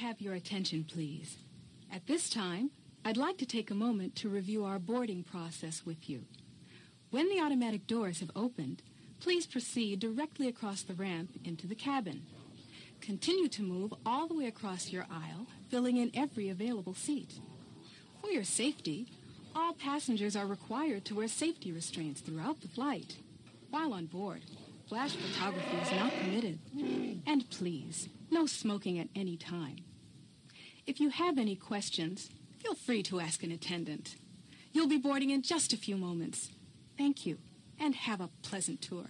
have your attention, please? At this time, I'd like to take a moment to review our boarding process with you. When the automatic doors have opened, please proceed directly across the ramp into the cabin. Continue to move all the way across your aisle, filling in every available seat. For your safety, all passengers are required to wear safety restraints throughout the flight. While on board, flash photography is not permitted. And please, no smoking at any time. If you have any questions, feel free to ask an attendant. You'll be boarding in just a few moments. Thank you, and have a pleasant tour.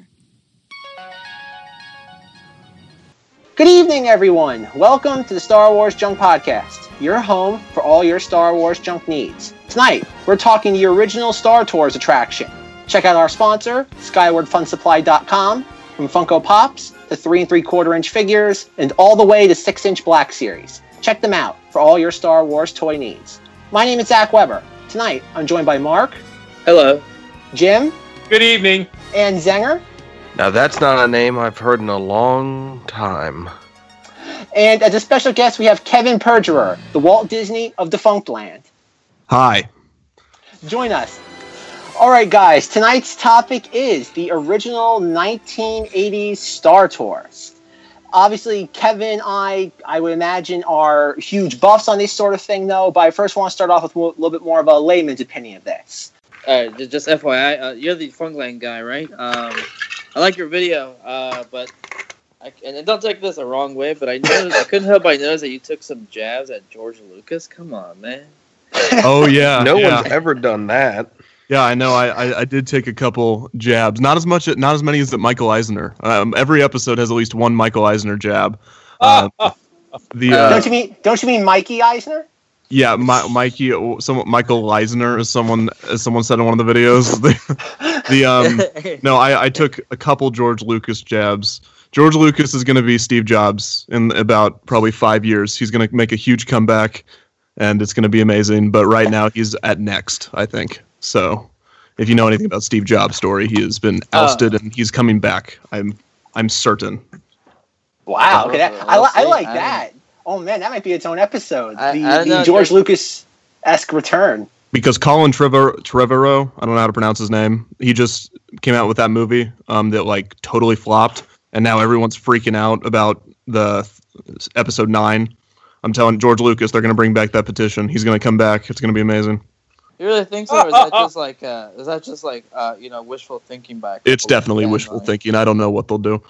Good evening, everyone. Welcome to the Star Wars Junk Podcast, your home for all your Star Wars junk needs. Tonight, we're talking the original Star Tours attraction. Check out our sponsor, SkywardFunSupply.com, from Funko Pops to 3 3/4 inch figures and all the way to 6-inch Black Series. Check them out for all your Star Wars toy needs. My name is Zach Weber. Tonight, I'm joined by Mark. Hello. Jim. Good evening. And Zenger. Now that's not a name I've heard in a long time. And as a special guest, we have Kevin Perjurer, the Walt Disney of Defunctland. Hi. Join us. All right, guys. Tonight's topic is the original 1980s Star Tours. Obviously, Kevin and I would imagine, are huge buffs on this sort of thing, though. But I first want to start off with a little bit more of a layman's opinion of this. Just FYI, you're the Funkland guy, right? I like your video, but and don't take this the wrong way, but I couldn't help but notice that you took some jabs at George Lucas. Come on, man. Oh yeah, no one's ever done that. Yeah, I know. I did take a couple jabs. Not as many as Michael Eisner. Every episode has at least one Michael Eisner jab. Don't you mean Mikey Eisner? Yeah, Michael Eisner, as someone said in one of the videos. No, I took a couple George Lucas jabs. George Lucas is going to be Steve Jobs in about probably 5 years. He's going to make a huge comeback, and it's going to be amazing. But right now, he's at Next, I think. So, if you know anything about Steve Jobs' story, he has been ousted, and he's coming back. I'm certain. Wow, okay, I like that. Oh man, that might be its own episode. The George Lucas-esque return. Because Colin Trevorrow, I don't know how to pronounce his name, he just came out with that movie that like totally flopped, and now everyone's freaking out about the episode 9. I'm telling George Lucas they're going to bring back that petition. He's going to come back. It's going to be amazing. You really think so, or is that just like wishful thinking back? It's definitely wishful thinking. I don't know what they'll do.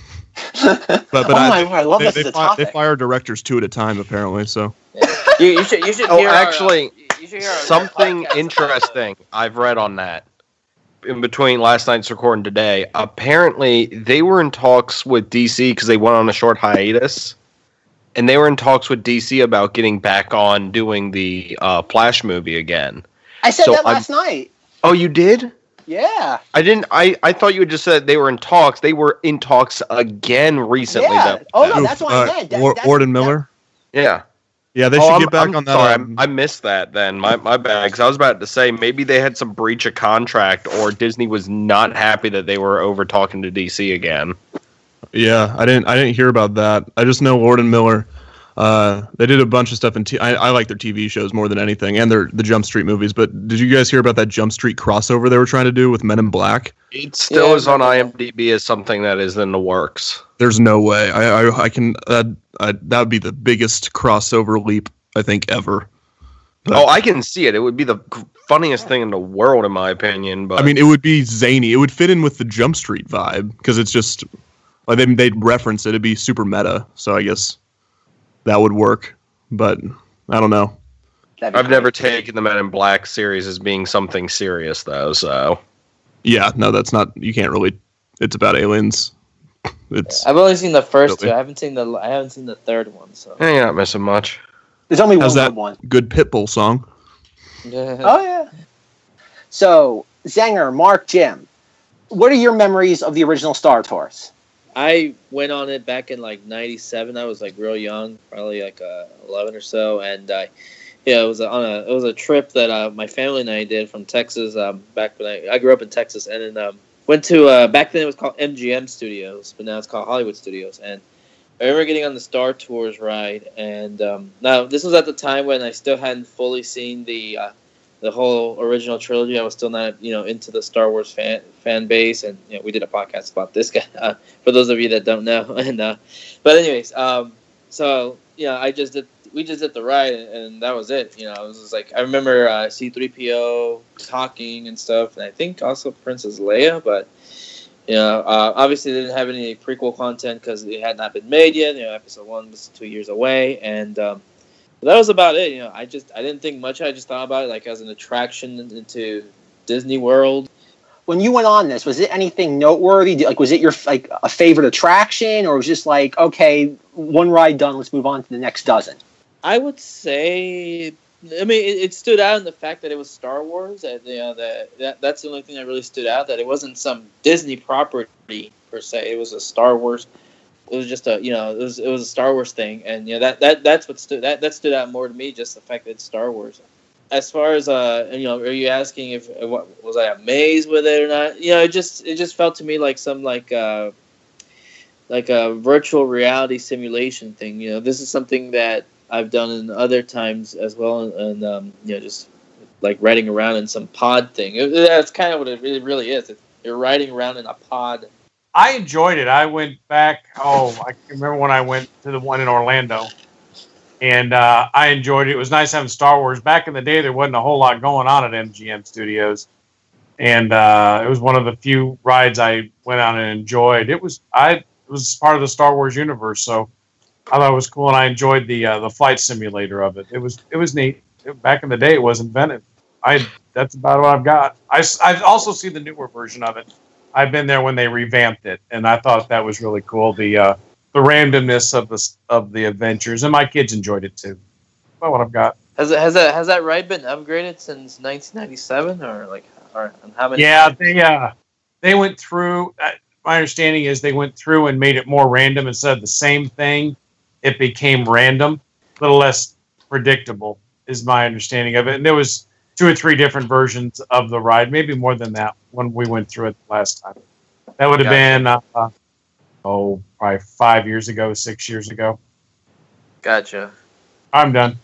but I love this as a topic. They fire directors 2 at a time, apparently. So you should hear something interesting I've read on that in between last night's recording today. Apparently, they were in talks with DC because they went on a short hiatus, and they were in talks with DC about getting back on doing the Flash movie again. I said that last night. Oh, you did? Yeah. I didn't. I thought you had just said they were in talks. They were in talks again recently. Yeah. Oh no, that's what I meant. Ward and Miller. Yeah. Yeah, they should get back on that. Sorry, I missed that then. My bad. Because I was about to say maybe they had some breach of contract, or Disney was not happy that they were over talking to DC again. Yeah, I didn't hear about that. I just know Ward and Miller. They did a bunch of stuff I like their TV shows more than anything, and the Jump Street movies. But did you guys hear about that Jump Street crossover they were trying to do with Men in Black? It still is on IMDb as something that is in the works. There's no way. I can. That would be the biggest crossover leap I think ever. But, I can see it. It would be the funniest thing in the world, in my opinion. But I mean, it would be zany. It would fit in with the Jump Street vibe because it's just like they'd reference it. It'd be super meta. So I guess that would work, but I don't know. I've never taken the Men in Black series as being something serious, though. So yeah, no, that's not. You can't really. It's about aliens. I've only seen the first two. I haven't seen the third one. So you're not missing much. There's only one. Good Pitbull song. Yeah. Oh yeah. So Zenger, Mark, Jim, what are your memories of the original Star Tours? I went on it back in like '97. I was like real young, probably like 11 or so, and it was a trip that my family and I did from Texas. Back when I grew up in Texas, and then went to back then it was called MGM Studios, but now it's called Hollywood Studios, and I remember getting on the Star Tours ride, and now this was at the time when I still hadn't fully seen the whole original trilogy. I was still not, into the Star Wars fan base, and we did a podcast about this guy. For those of you that don't know, and but anyways, so we just did the ride, and that was it. It was just like I remember C-3PO talking and stuff, and I think also Princess Leia, but. Obviously they didn't have any prequel content because it had not been made yet. Episode 1 was 2 years away, and that was about it. I didn't think much. I just thought about it like as an attraction into Disney World. When you went on this, was it anything noteworthy? Like, was it your a favorite attraction, or was it just like, okay, one ride done, let's move on to the next dozen? I would say. I mean, it stood out in the fact that it was Star Wars. That's the only thing that really stood out. That it wasn't some Disney property per se. It was a Star Wars. It was just it was a Star Wars thing, and that's what stood out more to me. Just the fact that it's Star Wars. As far as are you asking if was I amazed with it or not? It just felt to me like some like a virtual reality simulation thing. This is something that I've done in other times as well, and just like riding around in some pod thing. That's kind of what it really is. You're riding around in a pod. I enjoyed it. I went back. I can remember when I went to the one in Orlando, and I enjoyed it. It was nice having Star Wars. Back in the day, there wasn't a whole lot going on at MGM Studios, and it was one of the few rides I went on and enjoyed. It was part of the Star Wars universe, so. I thought it was cool, and I enjoyed the flight simulator of it. It was neat. Back in the day, it was inventive. That's about what I've got. I've also seen the newer version of it. I've been there when they revamped it, and I thought that was really cool. The randomness of the adventures, and my kids enjoyed it too. That's about what I've got. Has that ride been upgraded since 1997, or how many? Yeah, they went through. My understanding is they went through and made it more random instead of the same thing. It became random, a little less predictable, is my understanding of it. And there was 2 or 3 different versions of the ride, maybe more than that when we went through it last time. That would have been, probably 5 years ago, 6 years ago. Gotcha. I'm done.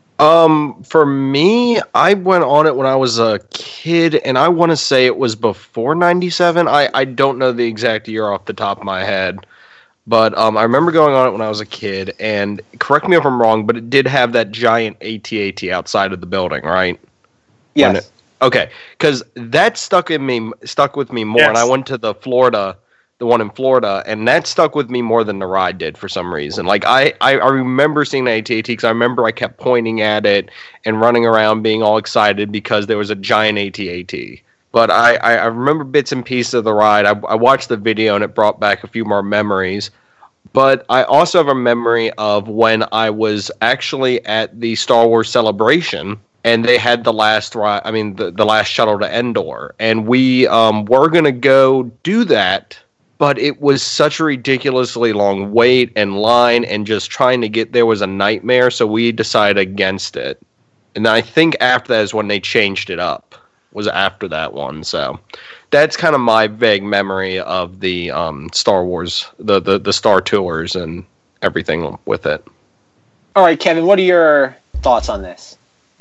For me, I went on it when I was a kid, and I want to say it was before 97. I don't know the exact year off the top of my head. But I remember going on it when I was a kid, and correct me if I'm wrong, but it did have that giant AT-AT outside of the building, right? Yes. Okay, because that stuck with me more, yes. And I went to the one in Florida, and that stuck with me more than the ride did for some reason. Like, I remember seeing the AT-AT, because I remember I kept pointing at it and running around being all excited because there was a giant AT-AT. But I remember bits and pieces of the ride. I watched the video, and it brought back a few more memories. But I also have a memory of when I was actually at the Star Wars Celebration, and they had the last ride. I mean, the last shuttle to Endor, and we were gonna go do that. But it was such a ridiculously long wait and line, and just trying to get there was a nightmare. So we decided against it. And I think after that is when they changed it up. Was after that one, so that's kind of my vague memory of the Star Wars, the Star Tours and everything with it. All right, Kevin, what are your thoughts on this?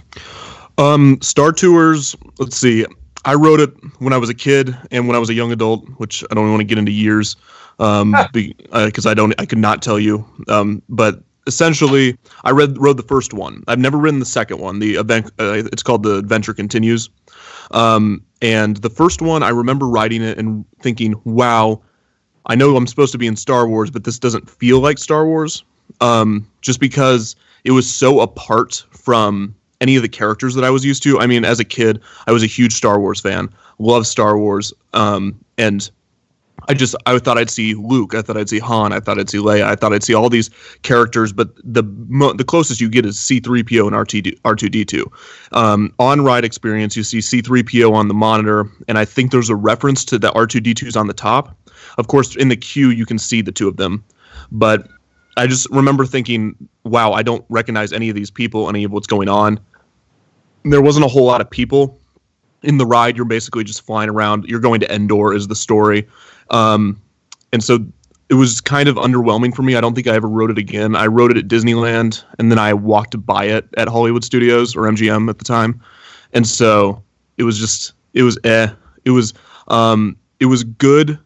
Star Tours. Let's see. I wrote it when I was a kid and when I was a young adult, which I don't want to get into years, because I could not tell you. But essentially, I rode the first one. I've never ridden the second one. The event, it's called The Adventure Continues. And the first one, I remember riding it and thinking, wow, I know I'm supposed to be in Star Wars, but this doesn't feel like Star Wars. Just because it was so apart from any of the characters that I was used to. I mean, as a kid, I was a huge Star Wars fan, loved Star Wars. And I thought I'd see Luke. I thought I'd see Han. I thought I'd see Leia. I thought I'd see all these characters, but the closest you get is C-3PO and R2-D2. On ride experience, you see C-3PO on the monitor, and I think there's a reference to the R2-D2s on the top. Of course, in the queue, you can see the two of them, but I just remember thinking, wow, I don't recognize any of these people, any of what's going on. There wasn't a whole lot of people in the ride. You're basically just flying around. You're going to Endor is the story. And so it was kind of underwhelming for me. I don't think I ever rode it again. I rode it at Disneyland, and then I walked by it at Hollywood Studios, or MGM at the time. And so it was just, it was good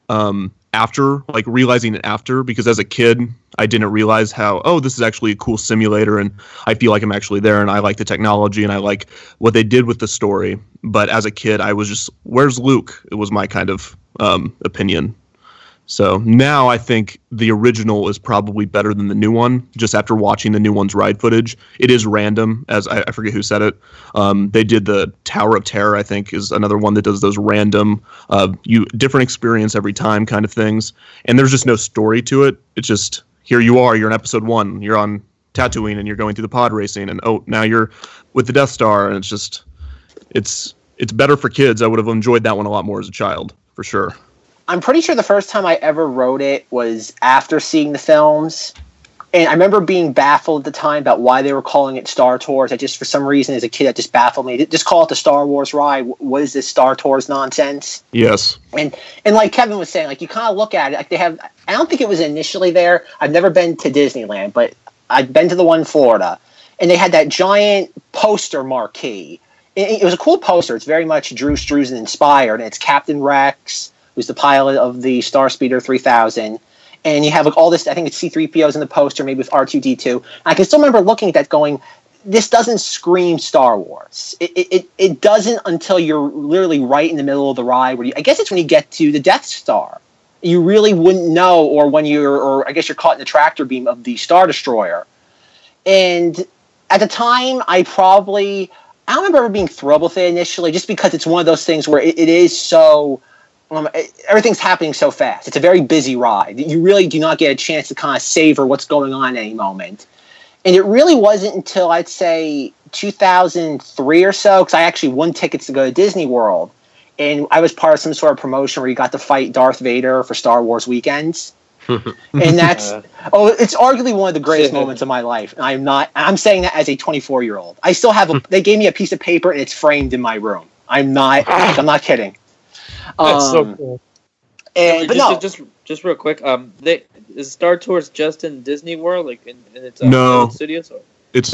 after, like realizing it after, because as a kid, I didn't realize how, oh, this is actually a cool simulator, and I feel like I'm actually there, and I like the technology, and I like what they did with the story. But as a kid, I was just, where's Luke? It was my kind of opinion. So now I think the original is probably better than the new one, just after watching the new one's ride footage. It is random, as I forget who said it. They did the Tower of Terror, I think, is another one that does those random, different experience every time kind of things. And there's just no story to it. It's just, here you are, you're in episode 1, you're on Tatooine, and you're going through the pod racing, and oh, now you're with the Death Star, and it's just, it's better for kids. I would have enjoyed that one a lot more as a child, for sure. I'm pretty sure the first time I ever rode it was after seeing the films. And I remember being baffled at the time about why they were calling it Star Tours. I just, for some reason, as a kid, that just baffled me. Just call it the Star Wars ride. What is this Star Tours nonsense? Yes. And like Kevin was saying, like, you kind of look at it, like they have, I don't think it was initially there. I've never been to Disneyland, but I've been to the one in Florida. And they had that giant poster marquee. It was a cool poster. It's very much Drew Struzan inspired. And it's Captain Rex, who's the pilot of the Starspeeder 3000. And you have like all this, I think it's C-3PO's in the poster, maybe with R2-D2. And I can still remember looking at that going, this doesn't scream Star Wars. It doesn't until you're literally right in the middle of the ride. Where I guess it's when you get to the Death Star. You really wouldn't know, or when or I guess you're caught in the tractor beam of the Star Destroyer. And at the time, I don't remember ever being thrilled with it initially, just because it's one of those things where it is so... everything's happening so fast. It's a very busy ride. You really do not get a chance to kind of savor what's going on at any moment. And it really wasn't until, I'd say, 2003 or so, because I actually won tickets to go to Disney World. And I was part of some sort of promotion where you got to fight Darth Vader for Star Wars weekends. And that's, it's arguably one of the greatest moments of my life. And I'm saying that as a 24-year-old. I still have, they gave me a piece of paper and it's framed in my room. I'm not kidding. That's so cool. And, just real quick, is Star Tours just in Disney World, like in its no studios? Or? It's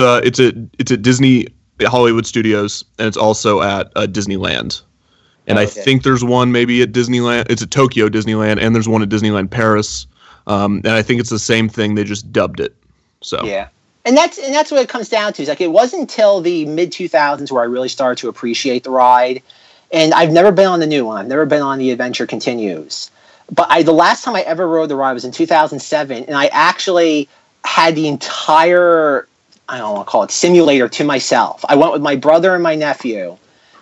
at Disney Hollywood Studios, and it's also at Disneyland. And I think there's one maybe at Disneyland. It's at Tokyo Disneyland, and there's one at Disneyland Paris. And I think it's the same thing. They just dubbed it. So yeah. And that's what it comes down to. Is like it wasn't until the mid 2000s where I really started to appreciate the ride. And I've never been on the new one. I've never been on the Adventure Continues. But the last time I ever rode the ride was in 2007, and I actually had the entire, I don't want to call it, simulator to myself. I went with my brother and my nephew,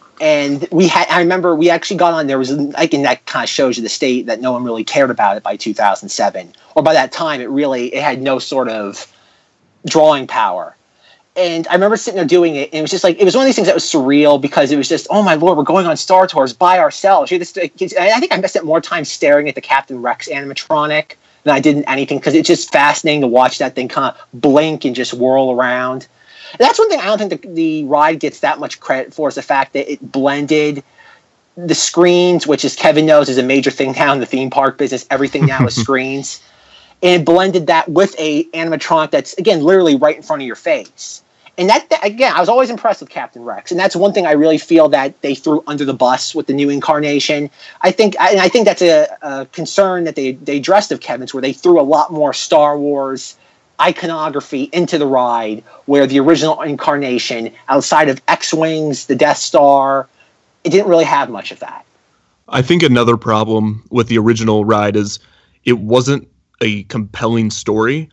and I remember we actually got on, there was, like, and that kind of shows you the state that no one really cared about it by 2007. Or by that time, it had no sort of drawing power. And I remember sitting there doing it, and it was just like, it was one of these things that was surreal, because it was just, oh my Lord, we're going on Star Tours by ourselves. And I think I spent more time staring at the Captain Rex animatronic than I did in anything, because it's just fascinating to watch that thing kind of blink and just whirl around. And that's one thing I don't think the ride gets that much credit for, is the fact that it blended the screens, which, as Kevin knows, is a major thing now in the theme park business. Everything now is screens. And blended that with a animatronic that's, again, literally right in front of your face. And that, again, I was always impressed with Captain Rex. And that's one thing I really feel that they threw under the bus with the new incarnation. I think that's a concern that they addressed of Kevin's, where they threw a lot more Star Wars iconography into the ride, where the original incarnation, outside of X-Wings, the Death Star, it didn't really have much of that. I think another problem with the original ride is it wasn't a compelling story.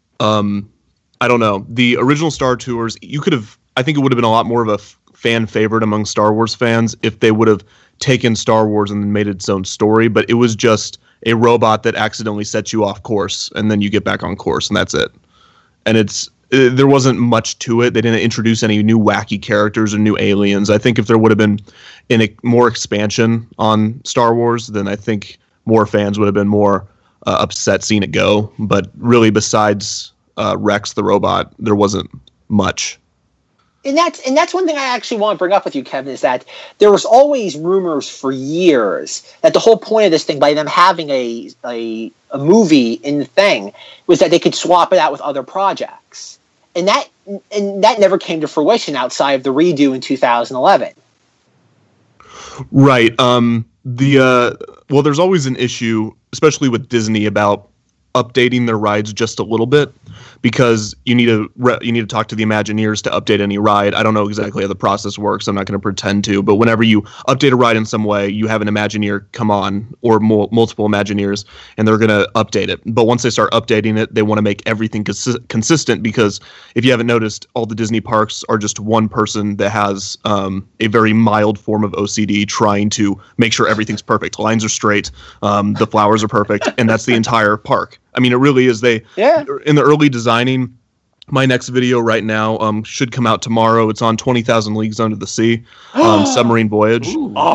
I don't know. The original Star Tours, I think it would have been a lot more of a fan favorite among Star Wars fans if they would have taken Star Wars and then made its own story, but it was just a robot that accidentally sets you off course, and then you get back on course, and that's it. And there wasn't much to it. They didn't introduce any new wacky characters or new aliens. I think if there would have been more expansion on Star Wars, then I think more fans would have been more upset seeing it go. But really, besides Rex the robot, there wasn't much. And that's one thing I actually want to bring up with you, Kevin, is that there was always rumors for years that the whole point of this thing, by them having a movie in the thing, was that they could swap it out with other projects, and that never came to fruition outside of the redo in 2011. Right. Well, there's always an issue, especially with Disney, about updating their rides just a little bit, because you need to talk to the Imagineers to update any ride. I don't know exactly how the process works. I'm not going to pretend to, but whenever you update a ride in some way, you have an Imagineer come on, or multiple Imagineers, and they're going to update it. But once they start updating it, they want to make everything consistent, because if you haven't noticed, all the Disney parks are just one person that has a very mild form of OCD trying to make sure everything's perfect. Lines are straight, the flowers are perfect, and that's the entire park. I mean, it really is. In the early designing, my next video right now should come out tomorrow. It's on 20,000 Leagues Under the Sea, Submarine Voyage.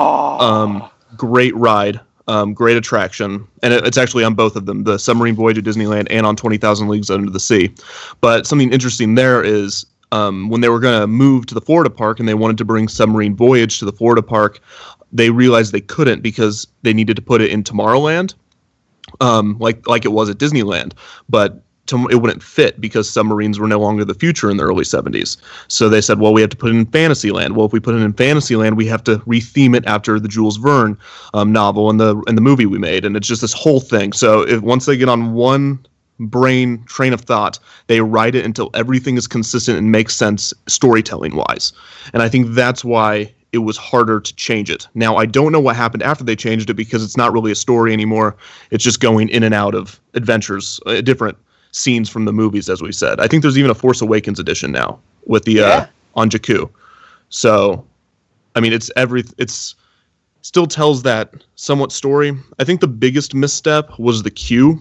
Great ride, great attraction. And it's actually on both of them, the Submarine Voyage at Disneyland and on 20,000 Leagues Under the Sea. But something interesting there is when they were going to move to the Florida park and they wanted to bring Submarine Voyage to the Florida park, they realized they couldn't because they needed to put it in Tomorrowland. Like it was at Disneyland, but it wouldn't fit because submarines were no longer the future in the early 70s. So they said, well, we have to put it in Fantasyland. Well, if we put it in Fantasyland, we have to retheme it after the Jules Verne novel and the movie we made, and it's just this whole thing. So once they get on one brain train of thought, they write it until everything is consistent and makes sense storytelling wise. And I think that's why it was harder to change it. Now, I don't know what happened after they changed it, because it's not really a story anymore. It's just going in and out of adventures, different scenes from the movies, as we said. I think there's even a Force Awakens edition now with the on Jakku. So, I mean, it's still tells that somewhat story. I think the biggest misstep was the queue.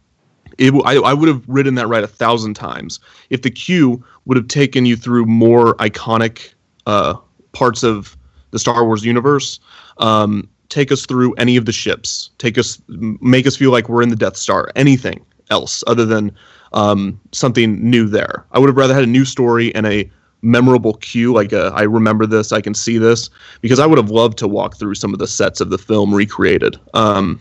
I would have ridden that ride 1,000 times if the queue would have taken you through more iconic parts of the Star Wars universe. Take us through any of the ships. Make us feel like we're in the Death Star. Anything else other than something new there. I would have rather had a new story and a memorable queue, like I remember this, I can see this, because I would have loved to walk through some of the sets of the film recreated. I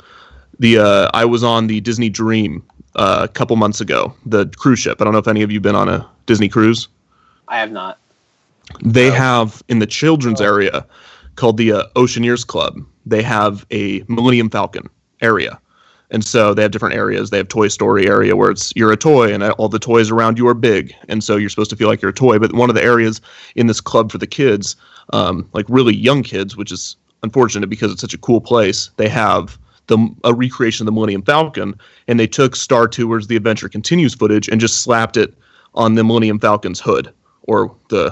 was on the Disney Dream a couple months ago, the cruise ship. I don't know if any of you have been on a Disney cruise. I have not. They have, in the children's area called the Oceaneers Club, they have a Millennium Falcon area. And so they have different areas. They have Toy Story area where you're a toy and all the toys around you are big. And so you're supposed to feel like you're a toy. But one of the areas in this club for the kids, like really young kids, which is unfortunate because it's such a cool place, they have a recreation of the Millennium Falcon. And they took Star Tours The Adventure Continues footage and just slapped it on the Millennium Falcon's hood. Or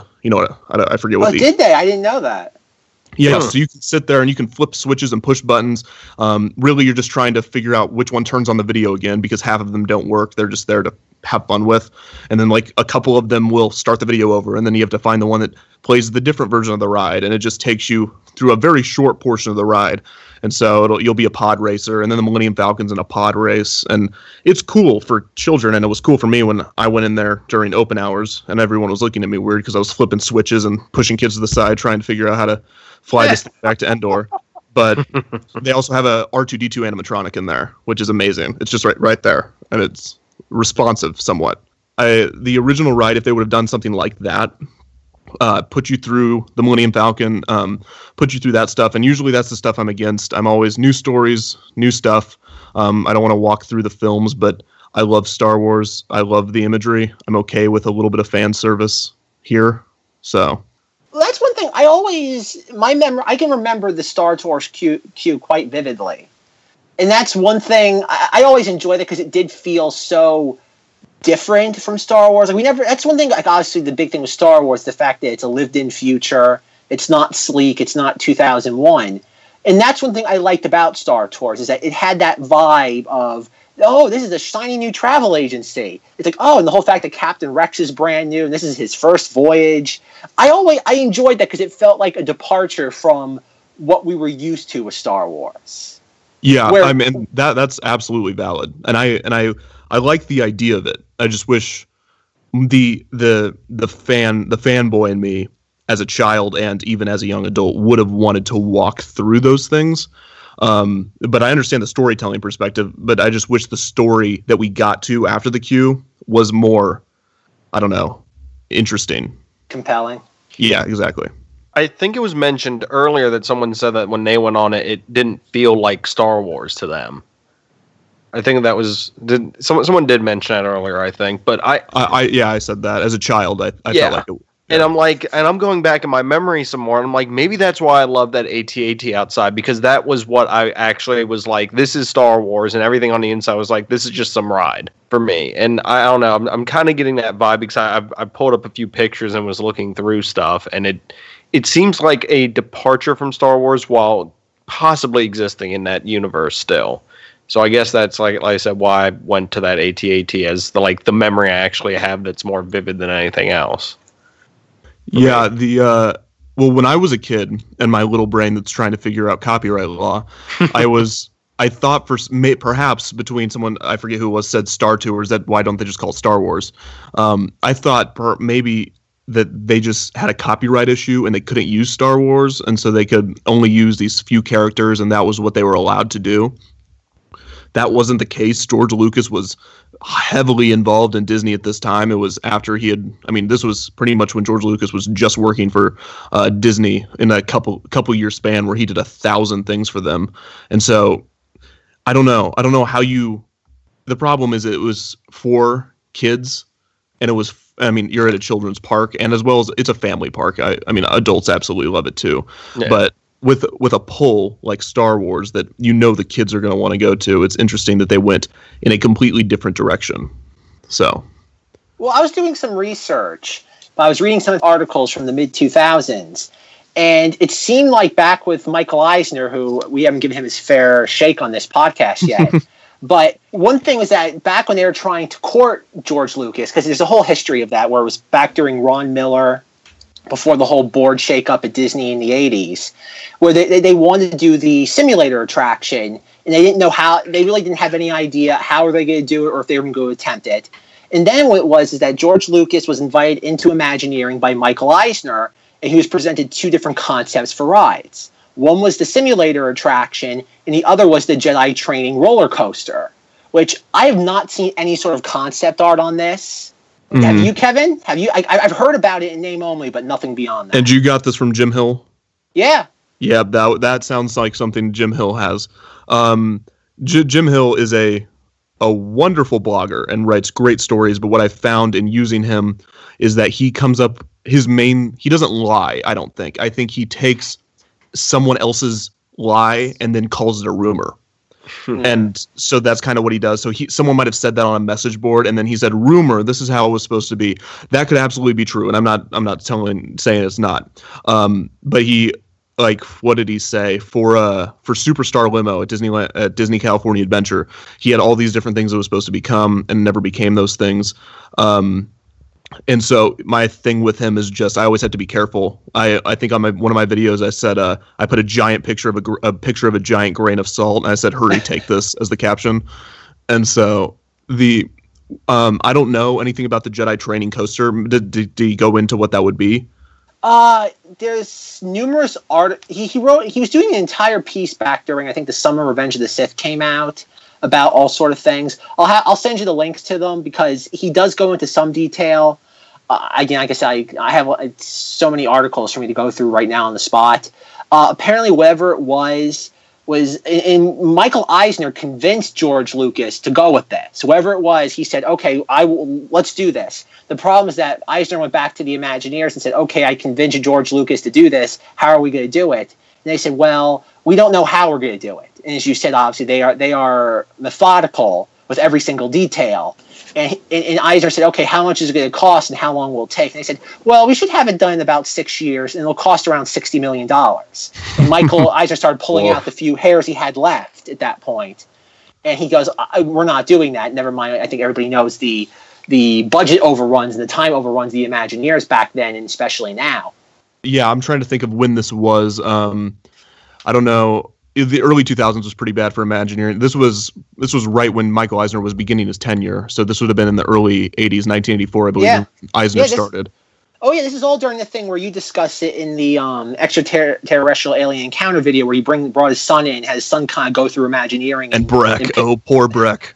I forget what. Oh, did they? I didn't know that. Yeah, so you can sit there and you can flip switches and push buttons. Really, you're just trying to figure out which one turns on the video again, because half of them don't work. They're just there to have fun with. And then like a couple of them will start the video over, and then you have to find the one that plays the different version of the ride. And it just takes you through a very short portion of the ride. And so you'll be a pod racer, and then the Millennium Falcon's in a pod race. And it's cool for children, and it was cool for me when I went in there during open hours, and everyone was looking at me weird because I was flipping switches and pushing kids to the side trying to figure out how to fly this thing back to Endor. But they also have a R2-D2 animatronic in there, which is amazing. It's just right there, and it's responsive somewhat. The original ride, if they would have done something like that, put you through the Millennium Falcon, put you through that stuff. And usually that's the stuff I'm against. I'm always new stories, new stuff. I don't want to walk through the films, but I love Star Wars. I love the imagery. I'm okay with a little bit of fan service here. So. Well, that's one thing. I can remember the Star Tours queue quite vividly. And that's one thing. I always enjoyed it because it did feel so different from Star Wars. That's one thing, like obviously the big thing with Star Wars, the fact that it's a lived-in future, it's not sleek, it's not 2001. And that's one thing I liked about Star Tours, is that it had that vibe of, oh, this is a shiny new travel agency. It's like, oh, and the whole fact that Captain Rex is brand new and this is his first voyage. I enjoyed that because it felt like a departure from what we were used to with Star Wars. Yeah, I mean that's absolutely valid. And I like the idea of it. I just wish the fanboy in me as a child and even as a young adult would have wanted to walk through those things. But I understand the storytelling perspective, but I just wish the story that we got to after the queue was more, I don't know, interesting. Compelling. Yeah, exactly. I think it was mentioned earlier that someone said that when they went on it, it didn't feel like Star Wars to them. I think that was someone did mention that earlier. I think, but I said that as a child. I felt like it. Yeah. And I'm going back in my memory some more, and I'm like, maybe that's why I love that AT-AT outside, because that was what I actually was like, this is Star Wars, and everything on the inside was like, this is just some ride for me. And I don't know, I'm kind of getting that vibe because I pulled up a few pictures and was looking through stuff, and it seems like a departure from Star Wars while possibly existing in that universe still. So I guess that's like I said, why I went to that AT-AT as the memory I actually have that's more vivid than anything else. Yeah, well, when I was a kid and my little brain that's trying to figure out copyright law, I thought perhaps between someone, I forget who it was, said Star Tours, that why don't they just call it Star Wars? I thought maybe that they just had a copyright issue and they couldn't use Star Wars, and so they could only use these few characters, and that was what they were allowed to do. That wasn't the case. George Lucas was heavily involved in Disney at this time. It was after this was pretty much when George Lucas was just working for Disney in a couple year span where he did 1,000 things for them. And so I don't know how the problem is it was for kids, and you're at a children's park, and as well as it's a family park. Adults absolutely love it too. Yeah. But with a pull like Star Wars that the kids are going to want to go to, it's interesting that they went in a completely different direction. So, well, I was doing some research. I was reading some articles from the mid-2000s, and it seemed like back with Michael Eisner, who we haven't given him his fair shake on this podcast yet, but one thing was that back when they were trying to court George Lucas, because there's a whole history of that, where it was back during Ron Miller, before the whole board shakeup at Disney in the 80s, where they wanted to do the simulator attraction, and they didn't know how. They really didn't have any idea how were they going to do it or if they were going to attempt it. And then what it was is that George Lucas was invited into Imagineering by Michael Eisner, and he was presented two different concepts for rides. One was the simulator attraction, and the other was the Jedi training roller coaster, which I have not seen any sort of concept art on this. Mm-hmm. Have you, Kevin? Have you? I've heard about it in name only, but nothing beyond that. And you got this from Jim Hill? Yeah. Yeah, that sounds like something Jim Hill has. Jim Hill is a wonderful blogger and writes great stories, but what I found in using him is that he comes up, he doesn't lie, I don't think. I think he takes someone else's lie and then calls it a rumor. And so that's kind of what he does. So someone might have said that on a message board, and then he said, rumor, this is how it was supposed to be. That could absolutely be true, and I'm not saying it's not. But he, what did he say? For Superstar Limo at Disney California Adventure, he had all these different things it was supposed to become and never became those things. And so my thing with him is just I always have to be careful. I think on one of my videos I said I put a giant picture of a picture of a giant grain of salt, and I said, "Hurry, take this" as the caption. And so I don't know anything about the Jedi training coaster. Did he go into what that would be? There's numerous art. He was doing an entire piece back during I think the summer Revenge of the Sith came out about all sort of things. I'll send you the links to them because he does go into some detail. Again, like I said, I have so many articles for me to go through right now on the spot. Apparently, whatever it was and Michael Eisner convinced George Lucas to go with this. Whatever it was, he said, "Okay, let's do this." The problem is that Eisner went back to the Imagineers and said, "Okay, I convinced George Lucas to do this. How are we going to do it?" And they said, "Well, we don't know how we're going to do it." And as you said, obviously they are methodical with every single detail. And Eisner said, "Okay, how much is it going to cost and how long will it take?" And they said, "Well, we should have it done in about 6 years, and it'll cost around $60 million. And Michael Eisner started pulling out the few hairs he had left at that point. And he goes, "We're not doing that. Never mind. I think everybody knows the budget overruns and the time overruns the Imagineers back then, and especially now." Yeah, I'm trying to think of when this was. I don't know. the early 2000s was pretty bad for Imagineering. This was right when Michael Eisner was beginning his tenure, so this would have been in the early 80s, 1984, I believe. Yeah. Eisner started. Oh yeah, this is all during the thing where you discuss it in the extraterrestrial alien encounter video, where he brought his son in, had his son kind of go through Imagineering. And Breck, poor Breck.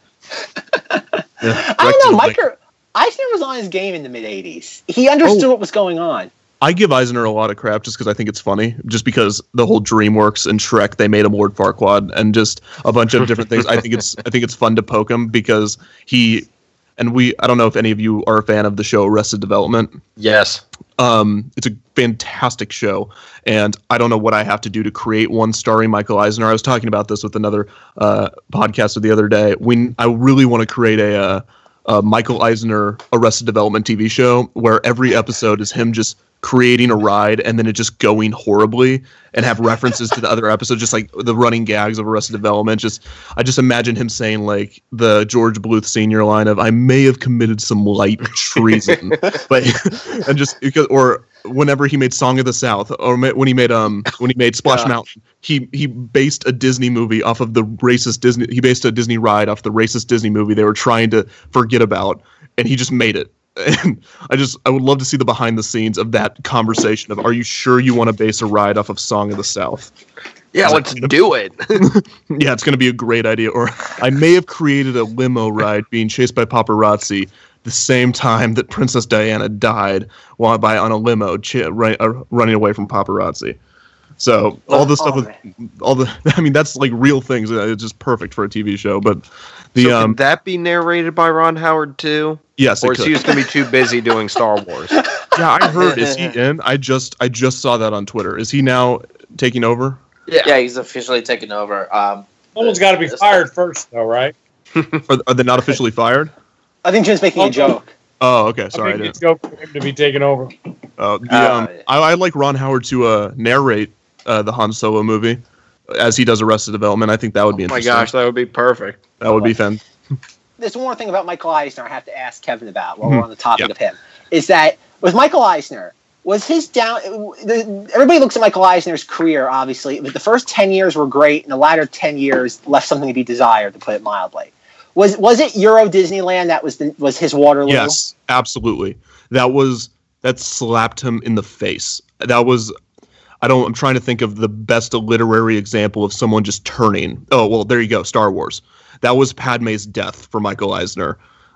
I don't know, Eisner was on his game in the mid '80s. He understood what was going on. I give Eisner a lot of crap just because I think it's funny, just because the whole DreamWorks and Shrek, they made him Lord Farquaad and just a bunch of different things. I think it's fun to poke him because I don't know if any of you are a fan of the show Arrested Development. Yes. It's a fantastic show, and I don't know what I have to do to create one starring Michael Eisner. I was talking about this with another podcaster the other day. I really want to create a Michael Eisner Arrested Development TV show where every episode is him just creating a ride and then it just going horribly, and have references to the other episodes, just like the running gags of Arrested Development. I just imagine him saying like the George Bluth Sr. line of "I may have committed some light treason," but and just because, or whenever he made Song of the South, or when he made Splash Mountain, he based a Disney movie off of the racist Disney. He based a Disney ride off the racist Disney movie they were trying to forget about, and he just made it. And I would love to see the behind the scenes of that conversation of, are you sure you want to base a ride off of Song of the South? Yeah, let's do it. Yeah, it's going to be a great idea. Or I may have created a limo ride being chased by paparazzi the same time that Princess Diana died on a limo running away from paparazzi. So all this stuff that's like real things. It's just perfect for a TV show. But could that be narrated by Ron Howard too? Yes, or is he just gonna be too busy doing Star Wars? Yeah, I heard. Is he in? I just saw that on Twitter. Is he now taking over? Yeah, he's officially taken over. Someone's got to be fired first, though, right? Are they not officially fired? I think Jim's making a joke. Oh, okay. Sorry, I think it's a joke for him to be taken over. I'd like Ron Howard to narrate the Han Solo movie as he does Arrested Development. I think that would be interesting. Oh my gosh, that would be perfect. That would be fun. There's one more thing about Michael Eisner I have to ask Kevin about while we're on the topic of him. Is that with Michael Eisner, was his everybody looks at Michael Eisner's career, obviously, but the first 10 years were great, and the latter 10 years left something to be desired, to put it mildly. Was it Euro Disneyland that was his Waterloo? Yes, absolutely. That slapped him in the face. I'm trying to think of the best literary example of someone just turning. Oh, well, there you go, Star Wars. That was Padme's death for Michael Eisner.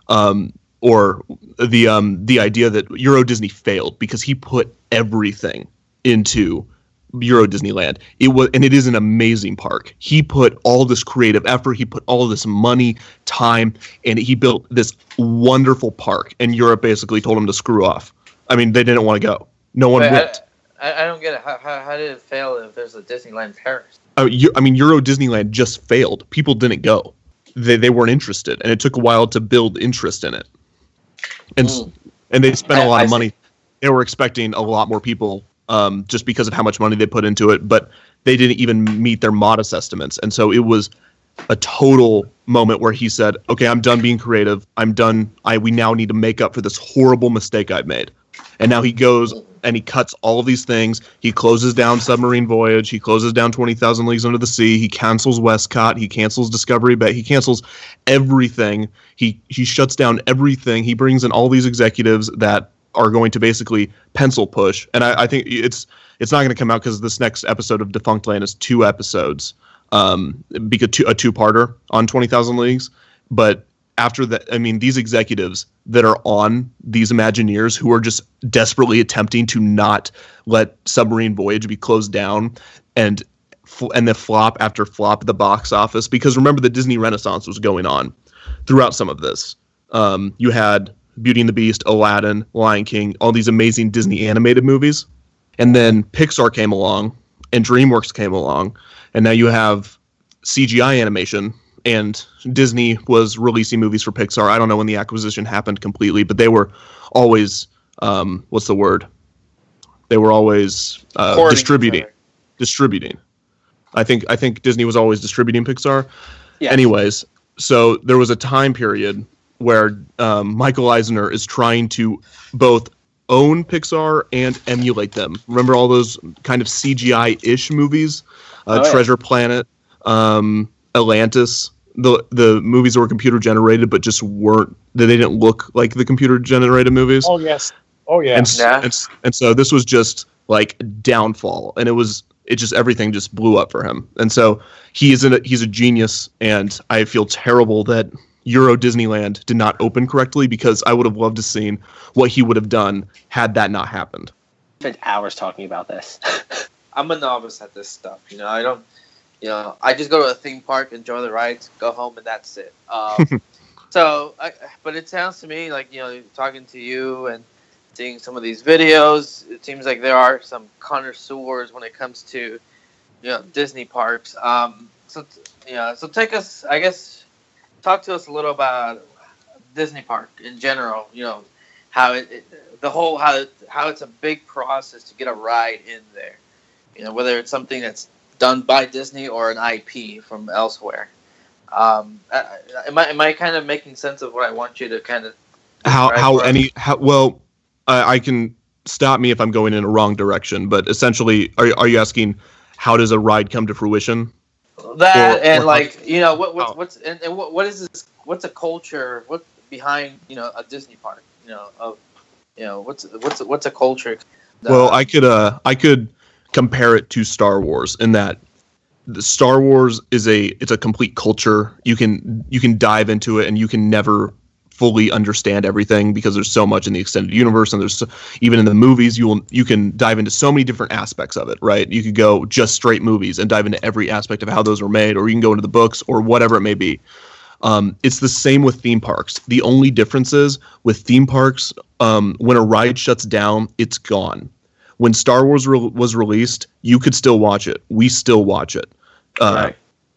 Or the idea that Euro Disney failed because he put everything into Euro Disneyland. It is an amazing park. He put all this creative effort, he put all this money, time, and he built this wonderful park. And Europe basically told him to screw off. I mean, they didn't want to go. No one went. I don't get it. How did it fail if there's a Disneyland Paris? Euro Disneyland just failed. People didn't go. They weren't interested, and it took a while to build interest in it. And they spent a lot of money. They were expecting a lot more people just because of how much money they put into it, but they didn't even meet their modest estimates. And so it was a total moment where he said, okay, I'm done being creative. I'm done. We now need to make up for this horrible mistake I've made. And now he goes and he cuts all of these things. He closes down Submarine Voyage. He closes down 20,000 Leagues Under the Sea. He cancels Westcott. He cancels Discovery Bay. He cancels everything. He shuts down everything. He brings in all these executives that are going to basically pencil push. And I think it's not going to come out because this next episode of Defunct Land is 2 episodes, because a two-parter on 20,000 Leagues. But after that, I mean, these executives that are on these Imagineers who are just desperately attempting to not let Submarine Voyage be closed down, and the flop after flop at the box office, because remember the Disney Renaissance was going on throughout some of this. You had Beauty and the Beast, Aladdin, Lion King, all these amazing Disney animated movies. And then Pixar came along and DreamWorks came along. And now you have CGI animation, and Disney was releasing movies for Pixar. I don't know when the acquisition happened completely, but they were always, what's the word? They were always distributing. I think Disney was always distributing Pixar. Yes. Anyways, so there was a time period where Michael Eisner is trying to both own Pixar and emulate them. Remember all those kind of CGI-ish movies? Treasure Planet, Atlantis, the movies that were computer generated, but just weren't, they didn't look like the computer generated movies. Oh yes. Oh yeah. And so this was just like downfall, and it just everything just blew up for him. And so he's a genius, and I feel terrible that Euro Disneyland did not open correctly, because I would have loved to seen what he would have done had that not happened. Spent hours talking about this. I'm a novice at this stuff. I don't. I just go to a theme park, enjoy the rides, go home, and that's it. But it sounds to me like, talking to you and seeing some of these videos, it seems like there are some connoisseurs when it comes to, Disney parks. So take us, I guess, talk to us a little about Disney Park in general. How how it's a big process to get a ride in there. Whether it's something that's done by Disney or an IP from elsewhere. Am I kind of making sense of what I want you to kind of? I can stop me if I'm going in a wrong direction, but essentially, are you asking how does a ride come to fruition? What is this? What's a culture? What behind a Disney park? What's a culture? Well, I could compare it to Star Wars in that the Star Wars it's a complete culture. You can dive into it, and you can never fully understand everything, because there's so much in the extended universe, and even in the movies you can dive into so many different aspects of it, right? You could go just straight movies and dive into every aspect of how those were made, or you can go into the books or whatever it may be. It's the same with theme parks. The only difference is with theme parks, when a ride shuts down, it's gone. When Star Wars was released, you could still watch it. We still watch it. Right.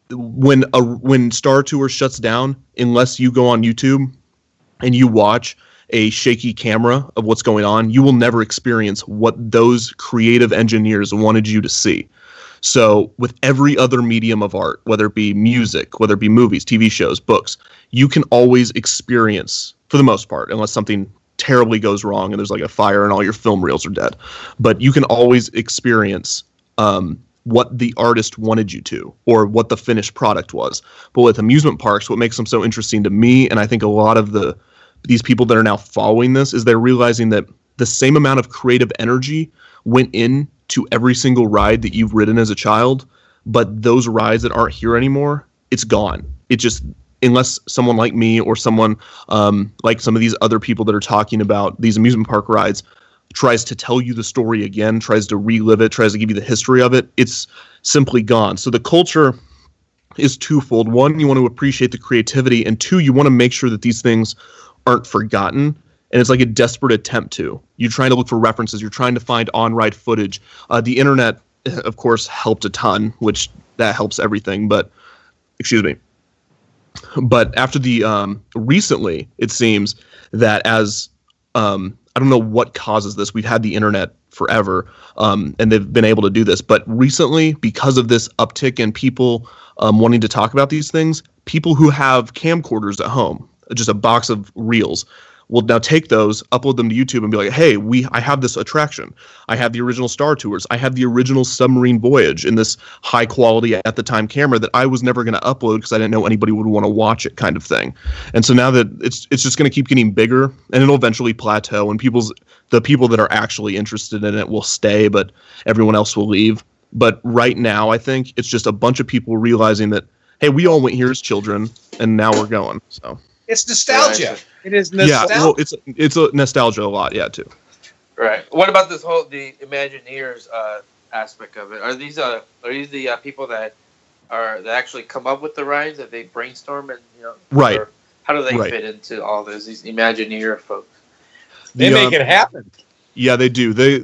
When Star Tours shuts down, unless you go on YouTube and you watch a shaky camera of what's going on, you will never experience what those creative engineers wanted you to see. So with every other medium of art, whether it be music, whether it be movies, TV shows, books, you can always experience, for the most part, unless something terribly goes wrong and there's like a fire and all your film reels are dead, but you can always experience what the artist wanted you to, or what the finished product was. But with amusement parks, what makes them so interesting to me, and I think a lot of these people that are now following this, is they're realizing that the same amount of creative energy went in to every single ride that you've ridden as a child, but those rides that aren't here anymore, it's gone. It just, unless someone like me or someone like some of these other people that are talking about these amusement park rides tries to tell you the story again, tries to relive it, tries to give you the history of it, it's simply gone. So the culture is twofold. One, you want to appreciate the creativity, and two, you want to make sure that these things aren't forgotten. And it's like a desperate attempt to. You're trying to look for references. You're trying to find on-ride footage. The internet, of course, helped a ton, which that helps everything. But, excuse me. But after recently, it seems that as, I don't know what causes this. We've had the internet forever, and they've been able to do this. But recently, because of this uptick in people wanting to talk about these things, people who have camcorders at home, just a box of reels, will now take those, upload them to YouTube, and be like, hey, I have this attraction. I have the original Star Tours. I have the original Submarine Voyage in this high quality at the time camera that I was never going to upload because I didn't know anybody would want to watch it, kind of thing. And so now that it's just going to keep getting bigger, and it'll eventually plateau, and the people that are actually interested in it will stay, but everyone else will leave. But right now, I think it's just a bunch of people realizing that, hey, we all went here as children, and now we're going. So it's nostalgia. Right. It is nostalgia. Yeah, well, it's a nostalgia a lot, yeah, too. Right. What about the Imagineers aspect of it? Are these the people that actually come up with the rides, that they brainstorm and right? How do they fit into all these Imagineer folks? They make it happen. Yeah, they do. The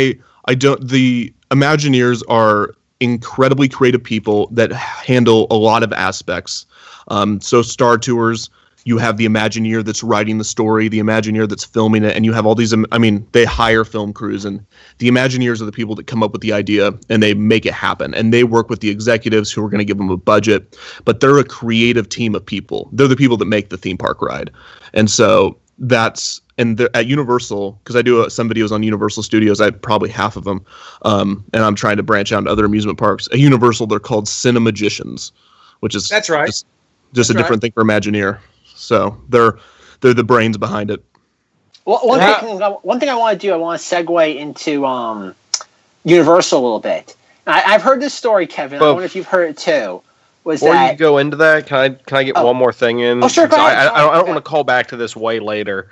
Imagineers are incredibly creative people that handle a lot of aspects. So Star Tours, you have the Imagineer that's writing the story, the Imagineer that's filming it, and you have all these, they hire film crews, and the Imagineers are the people that come up with the idea, and they make it happen. And they work with the executives who are going to give them a budget, but they're a creative team of people. They're the people that make the theme park ride. And so that's and at Universal, because I do some videos on Universal Studios, I have probably half of them, and I'm trying to branch out into other amusement parks. At Universal, they're called Cinemagicians, which is That's right. just a different thing for Imagineer. So they're the brains behind it. Well, one thing I want to do, I want to segue into Universal a little bit. I've heard this story, Kevin. I wonder if you've heard it too. Before you go into that, can I get one more thing in? Oh, sure, go ahead. I don't want to call back to this way later.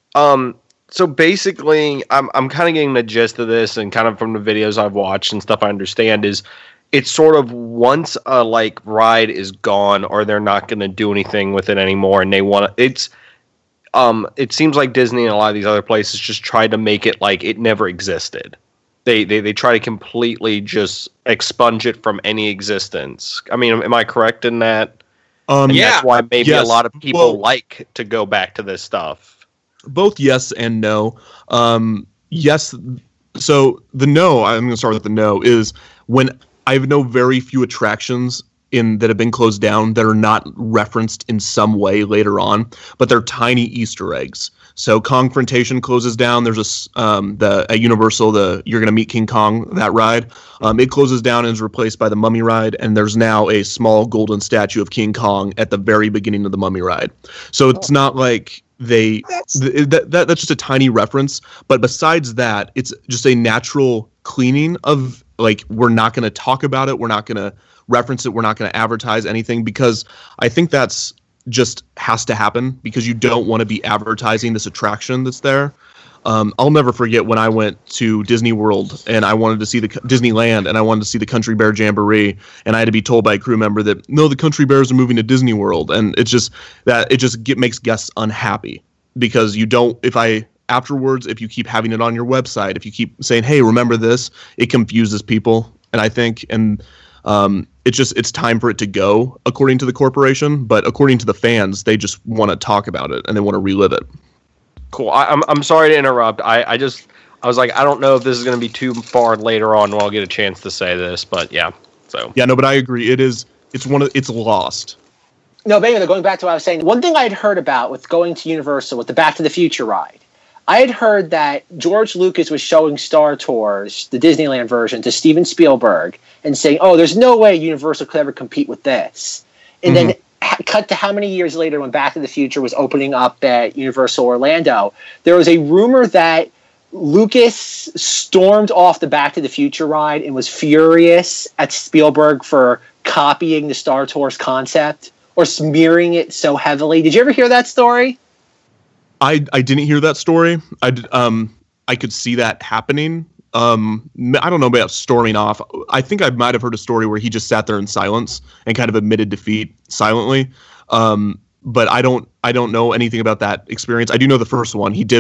So basically, I'm kind of getting the gist of this, and kind of from the videos I've watched and stuff I understand is it's sort of once a ride is gone, or they're not going to do anything with it anymore, and they want to. It seems like Disney and a lot of these other places just try to make it like it never existed. They try to completely just expunge it from any existence. I mean, am I correct in that? That's why maybe a lot of people like to go back to this stuff. Both yes and no. Yes. So the no, I'm going to start with the no, is when I know very few attractions that have been closed down that are not referenced in some way later on, but they're tiny Easter eggs. So Kongfrontation closes down. There's at Universal, You're Gonna Meet King Kong, that ride. It closes down and is replaced by the Mummy ride, and there's now a small golden statue of King Kong at the very beginning of the Mummy ride. So it's not like that's just a tiny reference. But besides that, it's just a natural cleaning of we're not going to talk about it, we're not going to reference it, we're not going to advertise anything, because I think that's just has to happen, because you don't want to be advertising this attraction that's there. I'll never forget when I went to Disney World and I wanted to see Disneyland, and I wanted to see the Country Bear Jamboree, and I had to be told by a crew member that no, the Country Bears are moving to Disney World, and it's just that makes guests unhappy, because afterwards, if you keep having it on your website, if you keep saying, hey, remember this, it confuses people, and I think it's time for it to go, according to the corporation, but according to the fans, they just want to talk about it and they want to relive it. Cool. I'm sorry to interrupt. I was like, I don't know if this is going to be too far later on when I'll get a chance to say this, but yeah. So yeah, no, but I agree. It's lost. No, but anyway, going back to what I was saying, one thing I'd heard about with going to Universal with the Back to the Future ride, I had heard that George Lucas was showing Star Tours, the Disneyland version, to Steven Spielberg and saying, oh, there's no way Universal could ever compete with this. And then cut to how many years later when Back to the Future was opening up at Universal Orlando, there was a rumor that Lucas stormed off the Back to the Future ride and was furious at Spielberg for copying the Star Tours concept or smearing it so heavily. Did you ever hear that story? I didn't hear that story. I could see that happening. I don't know about storming off. I think I might have heard a story where he just sat there in silence and kind of admitted defeat silently. But I don't know anything about that experience. I do know the first one. He did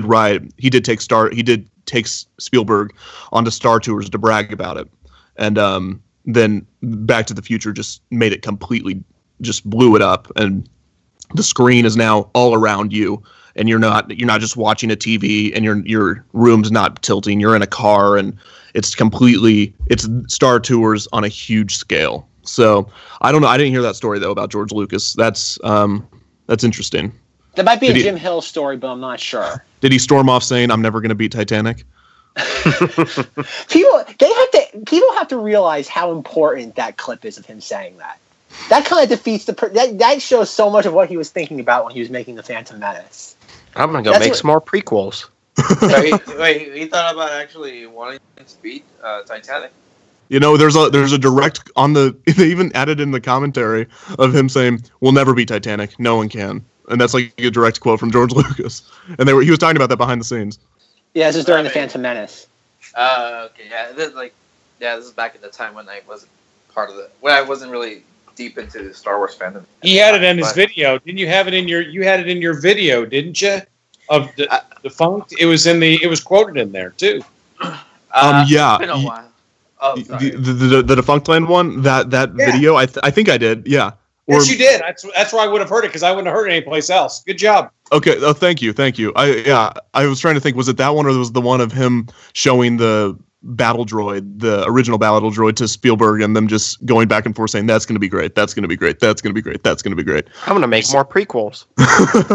take Spielberg onto Star Tours to brag about it. And then Back to the Future just made it completely, just blew it up, and the screen is now all around you. And you're not just watching a TV, and your room's not tilting. You're in a car, and it's Star Tours on a huge scale. So I don't know. I didn't hear that story though about George Lucas. That's interesting. That might be a Jim Hill story, but I'm not sure. Did he storm off saying, "I'm never going to beat Titanic"? People have to realize how important that clip is of him saying that. That kind of defeats that shows so much of what he was thinking about when he was making the Phantom Menace. I'm gonna go make some more prequels. Wait, he thought about actually wanting to beat Titanic? You know, there's a direct they even added in the commentary of him saying, "We'll never beat Titanic. No one can." And that's like a direct quote from George Lucas. And he was talking about that behind the scenes. Yeah, this is during the Phantom Menace. Okay, yeah. This is back at the time when I wasn't when I wasn't really deep into the Star Wars fandom. He had it in his video. Didn't you have it in you had it in your video, didn't you? Of the Defunct? It was quoted in there too. Yeah. It's been a while. Oh, sorry. The Defunctland one, that video, I think I did, yeah. Yes, you did. That's where I would have heard it, because I wouldn't have heard it anyplace else. Good job. Okay. Oh, thank you. I was trying to think, was it that one, or was the one of him showing the battle droid, the original battle droid, to Spielberg, and them just going back and forth saying, "That's going to be great. That's going to be great. That's going to be great. That's going to be great." I'm going to make more prequels.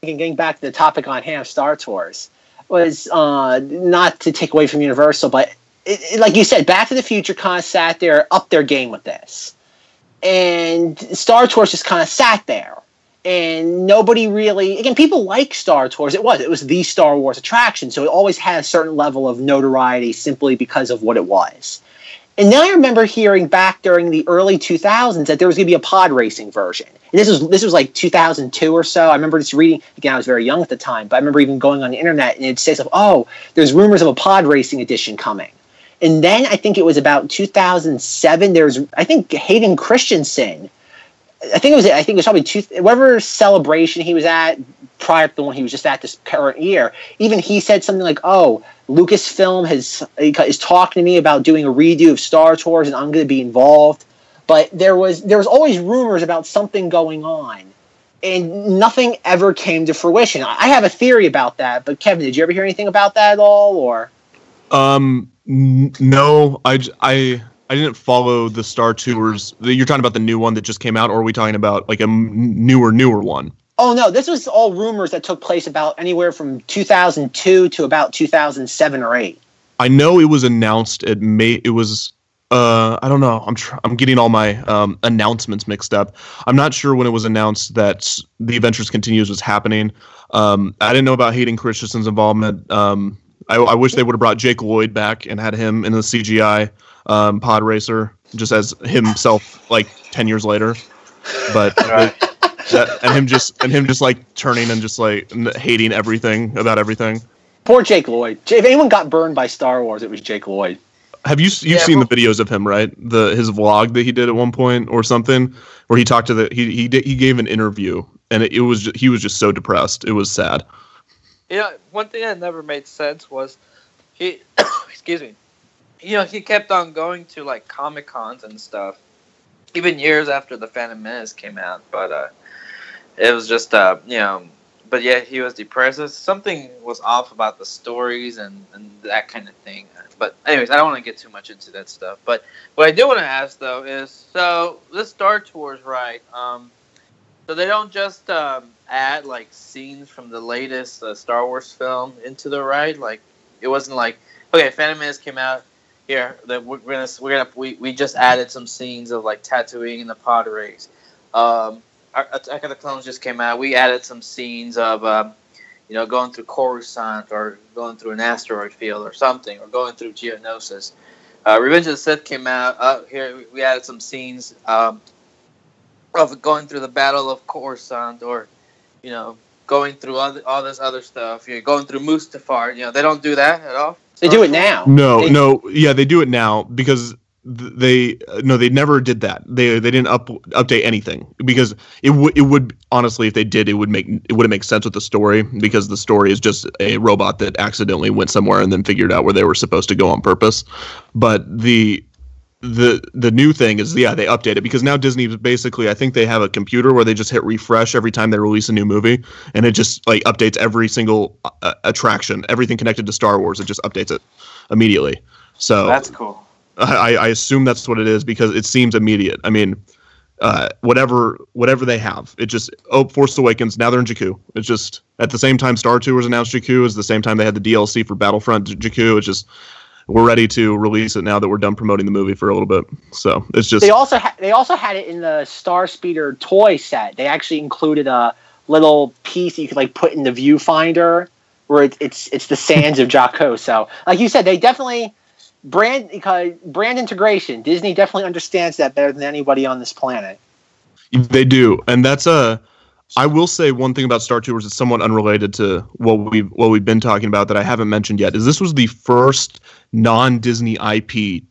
getting back to the topic on hand, Star Tours, was not to take away from Universal, but like you said, Back to the Future kind of sat there, upped their game with this. And Star Tours just kind of sat there. And nobody really, again, people like Star Tours. It was the Star Wars attraction, so it always had a certain level of notoriety simply because of what it was. And then I remember hearing back during the early 2000s that there was going to be a pod racing version. And this was like 2002 or so. I remember just reading, again, I was very young at the time, but I remember even going on the internet and it says, there's rumors of a pod racing edition coming. And then I think it was about 2007, I think Hayden Christensen, I think it was probably whatever celebration he was at prior to the one he was just at this current year. Even he said something like, Lucasfilm is talking to me about doing a redo of Star Tours and I'm going to be involved. But there was always rumors about something going on, and nothing ever came to fruition. I have a theory about that, but Kevin, did you ever hear anything about that at all? Or no, I didn't follow the Star Tours. You're talking about the new one that just came out, or are we talking about like a newer one? Oh, no, this was all rumors that took place about anywhere from 2002 to about 2007 or 8. I know it was announced at May. It was, I don't know. I'm getting all my announcements mixed up. I'm not sure when it was announced that The Adventures Continues was happening. I didn't know about Hayden Christensen's involvement. I wish they would have brought Jake Lloyd back and had him in the CGI pod racer, just as himself like 10 years later. But and him just like turning and just like hating everything about everything. Poor Jake Lloyd. If anyone got burned by Star Wars, it was Jake Lloyd. Have you've seen the videos of him, right? His vlog that he did at one point or something, where he talked to he gave an interview, and he was just so depressed. It was sad. One thing that never made sense was he excuse me. He kept on going to like Comic-Cons and stuff, even years after the Phantom Menace came out. But it was just but yeah, he was depressed. Something was off about the stories and that kind of thing. But anyways, I don't want to get too much into that stuff. But what I do want to ask though is, so this Star Tours ride, so they don't just add like scenes from the latest Star Wars film into the ride. Like it wasn't like, okay, Phantom Menace came out. Here, we just added some scenes of like Tatooine and the pod race. Attack of the Clones just came out. We added some scenes of going through Coruscant or going through an asteroid field or something, or going through Geonosis. Revenge of the Sith came out. Here we added some scenes of going through the Battle of Coruscant, or going through all this other stuff. Going through Mustafar. They don't do that at all. They do it now. Yeah, they do it now because they never did that. They didn't update anything because it would honestly, if they did, it wouldn't make sense with the story, because the story is just a robot that accidentally went somewhere and then figured out where they were supposed to go on purpose. But the new thing is, they update it because now Disney basically, I think they have a computer where they just hit refresh every time they release a new movie, and it just like updates every single attraction, everything connected to Star Wars. It just updates it immediately. So that's cool. I assume that's what it is because it seems immediate. I mean, whatever they have, it just Force Awakens. Now they're in Jakku. It's just at the same time Star Tours announced Jakku is the same time they had the DLC for Battlefront Jakku. It's just, we're ready to release it now that we're done promoting the movie for a little bit. So it's just, they also had it in the Star Speeder toy set. They actually included a little piece that you could like put in the viewfinder where it's the sands of Jakku. So like you said, they definitely brand integration. Disney definitely understands that better than anybody on this planet. They do, and that's I will say one thing about Star Tours that's somewhat unrelated to what we've been talking about that I haven't mentioned yet, is this was the first non-Disney IP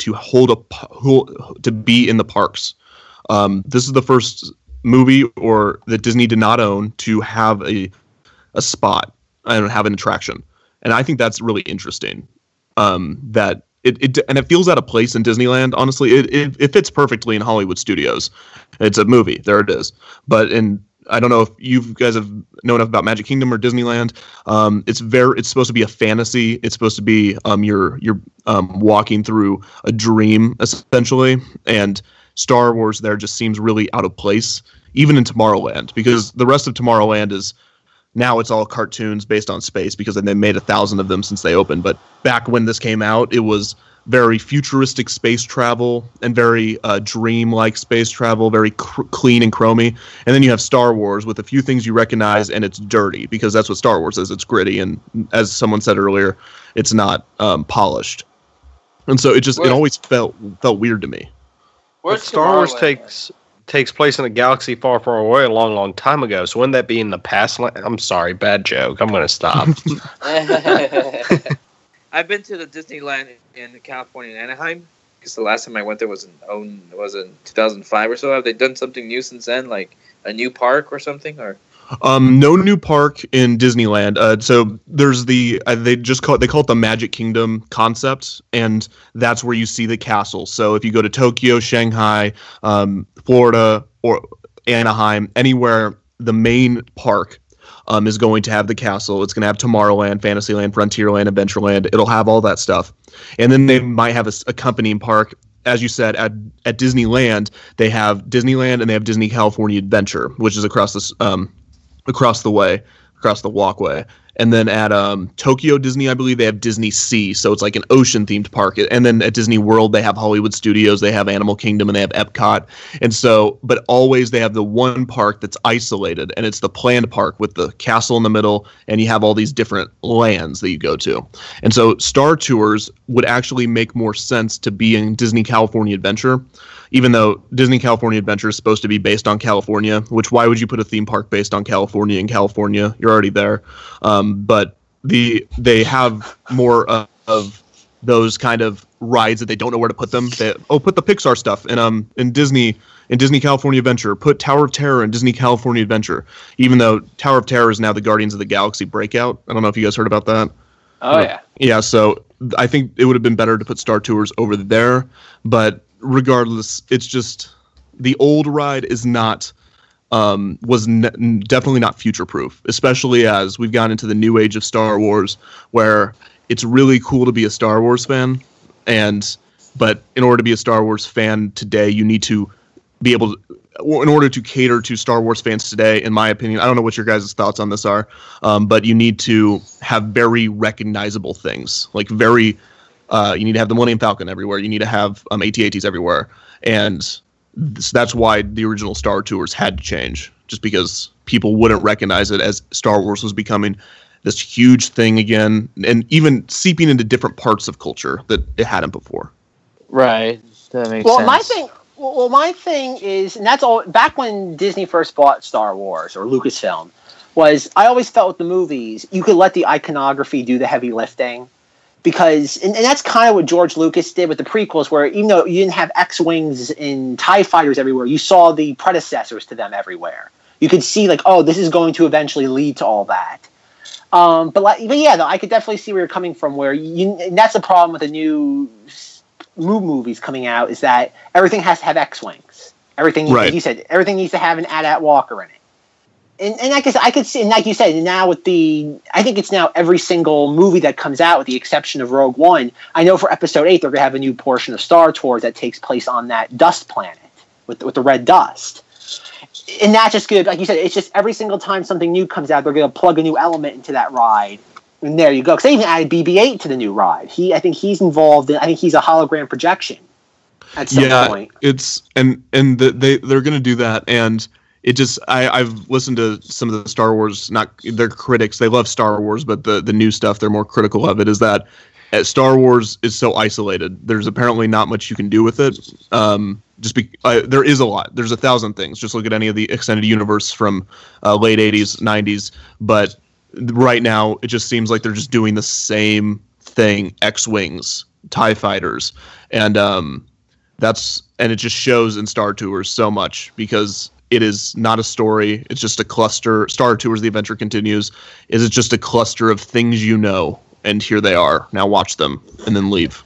to be in the parks. This is the first movie that Disney did not own to have a spot and have an attraction, and I think that's really interesting. That it feels out of place in Disneyland. Honestly, it fits perfectly in Hollywood Studios. It's a movie, there it is. But I don't know if you guys have known enough about Magic Kingdom or Disneyland. It's supposed to be a fantasy. It's supposed to be you're walking through a dream essentially, and Star Wars there just seems really out of place, even in Tomorrowland, because the rest of Tomorrowland is Now it's all cartoons based on space because they made 1,000 of them since they opened. But back when this came out, it was very futuristic space travel and very dream-like space travel, very clean and chromy. And then you have Star Wars with a few things you recognize, and it's dirty because that's what Star Wars is. It's gritty, and as someone said earlier, it's not polished. And so it always felt weird to me. Where's Star Wars Tomorrowland? takes place in a galaxy far, far away a long, long time ago. So wouldn't that be in the past? I'm sorry, bad joke. I'm going to stop. I've been to the Disneyland in California, in Anaheim, because the last time I went there was in 2005 or so. Have they done something new since then, like a new park or something? Or no new park in Disneyland. So there's they call it the Magic Kingdom concept, and that's where you see the castle. So if you go to Tokyo, Shanghai, Florida, or Anaheim, anywhere, the main park is going to have the castle. It's going to have Tomorrowland, Fantasyland, Frontierland, Adventureland. It'll have all that stuff. And then they might have a accompanying park. As you said, at Disneyland, they have Disneyland and they have Disney California Adventure, which is across the walkway. And then at Tokyo Disney, I believe they have Disney Sea, so it's like an ocean-themed park. And then at Disney World, they have Hollywood Studios, they have Animal Kingdom, and they have Epcot. And so, but always they have the one park that's isolated, and it's the planned park with the castle in the middle, and you have all these different lands that you go to. And so Star Tours would actually make more sense to be in Disney California Adventure, even though Disney California Adventure is supposed to be based on California, which why would you put a theme park based on California in California? You're already there. But they have more of those kind of rides that they don't know where to put them. Put the Pixar stuff in Disney California Adventure. Put Tower of Terror in Disney California Adventure, even though Tower of Terror is now the Guardians of the Galaxy breakout. I don't know if you guys heard about that. Oh, yeah. Yeah, so I think it would have been better to put Star Tours over there, but regardless, it's just the old ride is not definitely not future-proof, especially as we've gone into the new age of Star Wars, where it's really cool to be a Star Wars fan, but in order to be a Star Wars fan today, you need to be able to, in order to cater to Star Wars fans today, in my opinion, I don't know what your guys' thoughts on this are, but you need to have very recognizable things, like you need to have the Millennium Falcon everywhere. You need to have AT-ATs everywhere. And that's why the original Star Tours had to change, just because people wouldn't recognize it as Star Wars was becoming this huge thing again, and even seeping into different parts of culture that it hadn't before. Right. That makes sense. My thing is, and that's all, back when Disney first bought Star Wars, or Lucasfilm, was I always felt with the movies, you could let the iconography do the heavy lifting. Because, and that's kind of what George Lucas did with the prequels, where even though you didn't have X-Wings and TIE fighters everywhere, you saw the predecessors to them everywhere. You could see, like, oh, this is going to eventually lead to all that. But yeah, though, I could definitely see where you're coming from, and that's the problem with the new movies coming out, is that everything has to have X-Wings. Everything, right. Like you said, everything needs to have an AT-AT Walker in it. And I guess I could see, and like you said, now I think it's now every single movie that comes out, with the exception of Rogue One. I know for Episode 8, they're going to have a new portion of Star Tours that takes place on that dust planet with the red dust. And that's just good. Like you said, it's just every single time something new comes out, they're going to plug a new element into that ride. And there you go. Because they even added BB-8 to the new ride. I think he's involved in, I think he's a hologram projection at some point. It's, and they're going to do that, and it just, I've listened to some of the Star Wars, they're critics, they love Star Wars, but the new stuff, they're more critical of it, is that Star Wars is so isolated. There's apparently not much you can do with it. There is a lot. There's 1,000 things. Just look at any of the extended universe from late 80s, 90s. But right now, it just seems like they're just doing the same thing. X-Wings, TIE fighters. And it just shows in Star Tours so much, because it is not a story. It's just a cluster. Star Tours, The Adventure Continues, is just a cluster of things you know, and here they are. Now watch them, and then leave.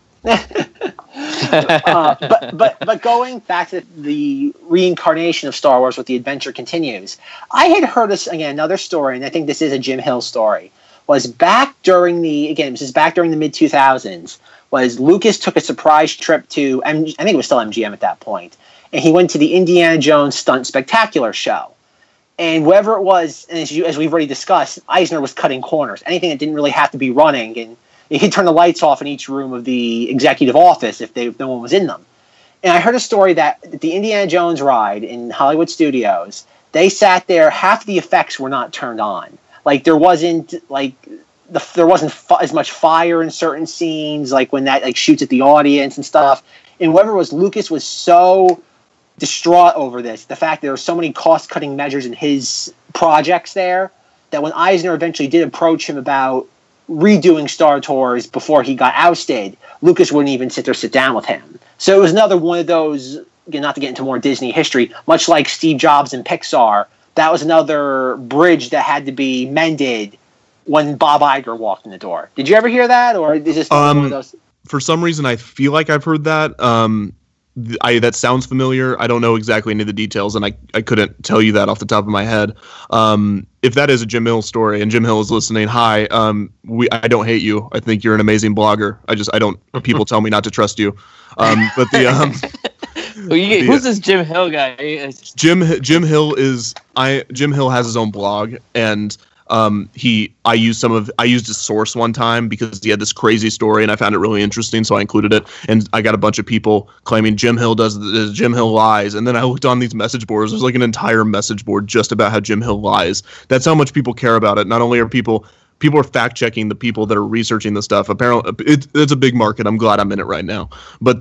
But going back to the reincarnation of Star Wars with The Adventure Continues, I had heard another story, and I think this is a Jim Hill story, was back during the mid-2000s, was Lucas took a surprise trip to, I think it was still MGM at that point, and he went to the Indiana Jones Stunt Spectacular show. And whatever it was, and as we've already discussed, Eisner was cutting corners. Anything that didn't really have to be running, and he'd turn the lights off in each room of the executive office if no one was in them. And I heard a story that the Indiana Jones ride in Hollywood Studios, they sat there, half the effects were not turned on. Like there wasn't as much fire in certain scenes, like when that shoots at the audience and stuff. And whoever was, Lucas was so distraught over this, the fact that there were so many cost-cutting measures in his projects there, that when Eisner eventually did approach him about redoing Star Tours before he got ousted, Lucas wouldn't even sit down with him. So it was another one of those, again, not to get into more Disney history, much like Steve Jobs and Pixar, that was another bridge that had to be mended when Bob Iger walked in the door. Did you ever hear that, or is this one of those? For some reason, I feel like I've heard that. That sounds familiar. I don't know exactly any of the details, and I couldn't tell you that off the top of my head. If that is a Jim Hill story, and Jim Hill is listening, hi. I don't hate you. I think you're an amazing blogger. I don't. People tell me not to trust you. But the who's this Jim Hill guy? Jim Hill has his own blog, and I used his source one time because he had this crazy story and I found it really interesting, so I included it, and I got a bunch of people claiming Jim Hill Jim Hill lies, and then I looked on these message boards. There's like an entire message board just about how Jim Hill lies. That's how much people care about it. Not only are people are fact checking the people that are researching the stuff. Apparently it's a big market. I'm glad I'm in it right now. But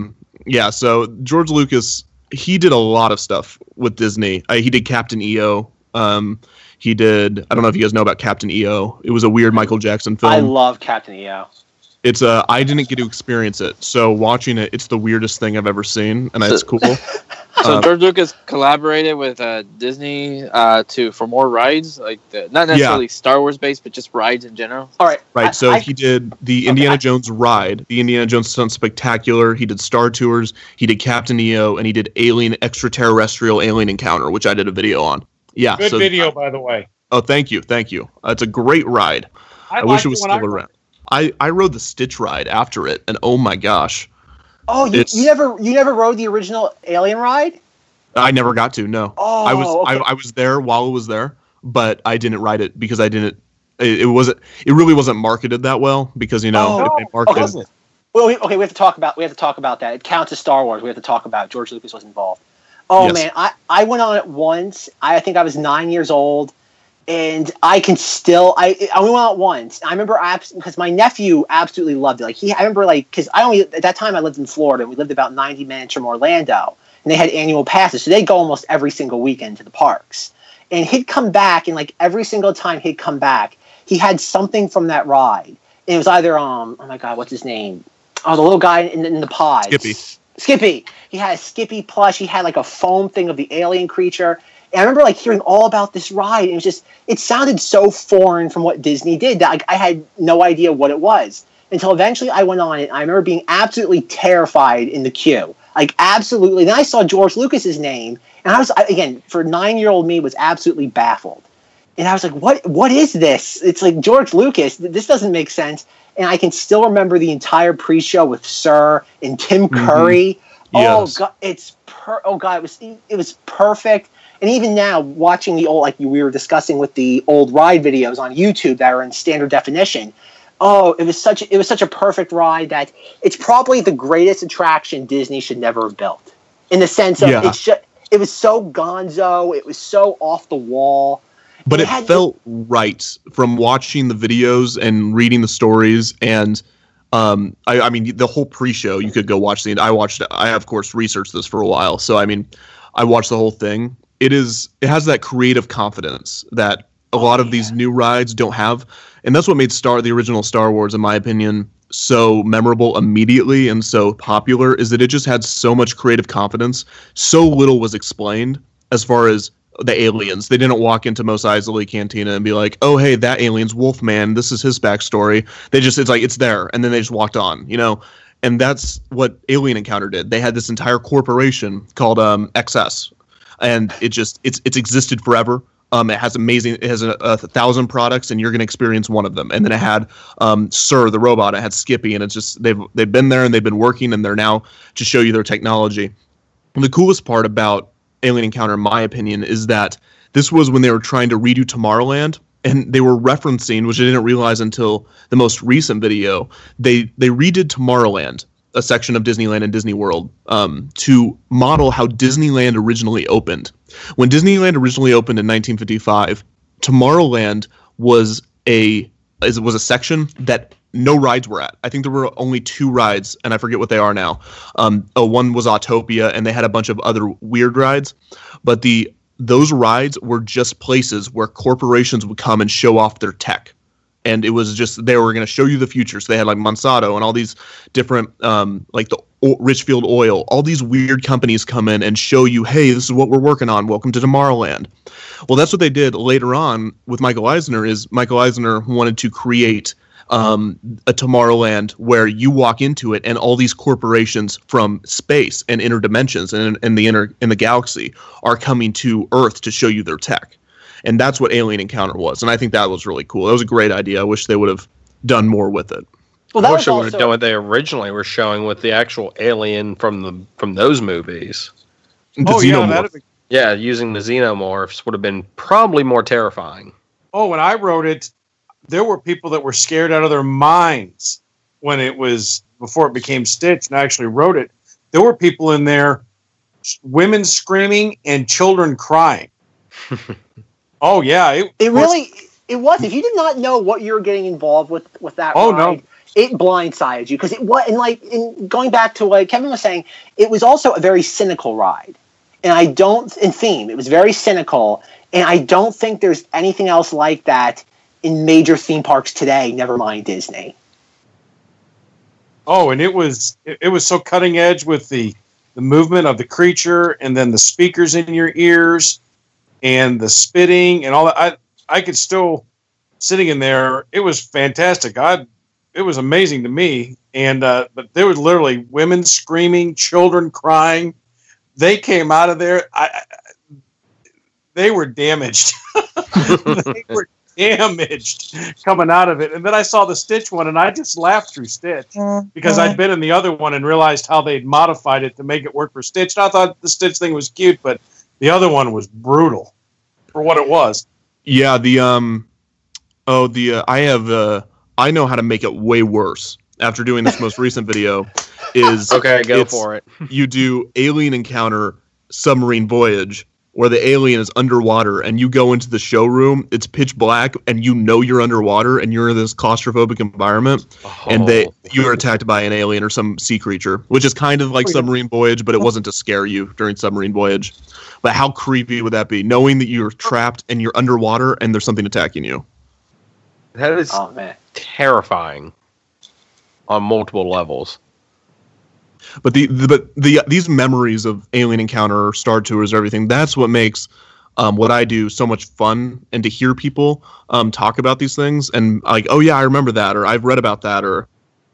so George Lucas, he did a lot of stuff with Disney. He did Captain EO. He did. I don't know if you guys know about Captain EO. It was a weird Michael Jackson film. I love Captain EO. I didn't get to experience it, so watching it, it's the weirdest thing I've ever seen, and it's cool. So George Lucas collaborated with Disney for more rides, not necessarily Star Wars based, but just rides in general. All right. Right. So he did the Indiana Jones ride, the Indiana Jones Stunt Spectacular. He did Star Tours. He did Captain EO, and he did Extraterrestrial Alien Encounter, which I did a video on. Yeah. Good video, by the way. Oh, thank you. It's a great ride. I wish it was still around. I rode the Stitch ride after it, and oh my gosh. Oh, you never rode the original Alien ride? I never got to. No. Oh, I was there while it was there, but I didn't ride it because I didn't. It really wasn't marketed that well because they marketed. Okay. Well, we have to talk about that. It counts as Star Wars. We have to talk about George Lucas was involved. Oh yes. Man, I went on it once. I think I was 9 years old, and I can still. I went on it once. I remember because my nephew absolutely loved it. I remember because at that time I lived in Florida. We lived about 90 minutes from Orlando, and they had annual passes, so they'd go almost every single weekend to the parks. And he'd come back, and every single time he'd come back, he had something from that ride. And it was either oh my God, what's his name? Oh, the little guy in the pod. Skippy. He had a Skippy plush. He had a foam thing of the alien creature. And I remember hearing all about this ride. And it sounded so foreign from what Disney did that I had no idea what it was until eventually I went on it. I remember being absolutely terrified in the queue. Absolutely. Then I saw George Lucas's name, and I was, again, for 9-year-old me, was absolutely baffled. And I was like, what is this? It's George Lucas. This doesn't make sense. And I can still remember the entire pre-show with Sir and Tim Curry. Yes. Oh God, it was perfect. And even now, watching the old, we were discussing with the old ride videos on YouTube that are in standard definition. Oh, it was such a perfect ride that it's probably the greatest attraction Disney should never have built. In the sense of it was so gonzo, it was so off the wall. But it felt right from watching the videos and reading the stories, and I mean the whole pre-show. You could go watch I watched it. I of course researched this for a while, so I mean I watched the whole thing. It has that creative confidence that a lot of these new rides don't have, and that's what made the original Star Wars, in my opinion, so memorable immediately and so popular. Is that it just had so much creative confidence. So little was explained as far as the aliens. They didn't walk into Mos Eisley Cantina and be like, oh, hey, that alien's Wolfman. This is his backstory. It's there. And then they just walked on, and that's what Alien Encounter did. They had this entire corporation called XS, and it's existed forever. It has 1,000 products, and you're going to experience one of them. And then it had Sir, the robot. It had Skippy, and it's just, they've been there and they've been working, and they're now to show you their technology. And the coolest part about Alien Encounter, in my opinion, is that This was when they were trying to redo Tomorrowland, and they were referencing, which I didn't realize until the most recent video, they redid Tomorrowland, a section of Disneyland and Disney World, to model how Disneyland originally opened. When Disneyland originally opened in 1955, Tomorrowland was a section that no rides were at. I think there were only 2 rides, and I forget what they are now. One was Autopia, and they had a bunch of other weird rides. But those rides were just places where corporations would come and show off their tech. And it was just, they were going to show you the future. So they had like Monsanto and all these different, like the Richfield Oil, all these weird companies come in and show you, hey, this is what we're working on. Welcome to Tomorrowland. Well, that's what they did later on with Michael Eisner. Is Michael Eisner wanted to create a Tomorrowland where you walk into it and all these corporations from space and interdimensions and in the galaxy are coming to Earth to show you their tech. And that's what Alien Encounter was. And I think that was really cool. That was a great idea. I wish they would have done more with it. Well, I wish they would have done what they originally were showing with the actual alien from those movies. Yeah, using the xenomorphs would have been probably more terrifying. Oh, when I wrote it, there were people that were scared out of their minds when it was, before it became Stitch, and I actually wrote it. There were people in there, women screaming and children crying. Oh, yeah. It was. If you did not know what you were getting involved with that ride, no. It blindsided you. Because it was, and going back to what Kevin was saying, it was also a very cynical ride. And in theme, it was very cynical. And I don't think there's anything else like that in major theme parks today, never mind Disney. Oh, and it was so cutting edge with the movement of the creature and then the speakers in your ears and the spitting and all that. I could still, sitting in there, it was fantastic. It was amazing to me. And but there was literally women screaming, children crying. They came out of there. They were damaged. They were damaged coming out of it. And then I saw the Stitch one, and I just laughed through Stitch because I'd been in the other one and realized how they'd modified it to make it work for Stitch. And I thought the Stitch thing was cute, but the other one was brutal for what it was. Yeah, I know how to make it way worse. After doing this most recent video, for it. You do Alien Encounter Submarine Voyage, where the alien is underwater, and you go into the showroom. It's pitch black, and you know you're underwater, and you're in this claustrophobic environment, and you are attacked by an alien or some sea creature, which is kind of like Submarine Voyage, but it wasn't to scare you during Submarine Voyage. But how creepy would that be, knowing that you're trapped and you're underwater and there's something attacking you? That is terrifying on multiple levels. But these memories of Alien Encounter, Star Tours, everything, that's what makes what I do so much fun. And to hear people talk about these things and like, oh yeah, I remember that, or I've read about that, or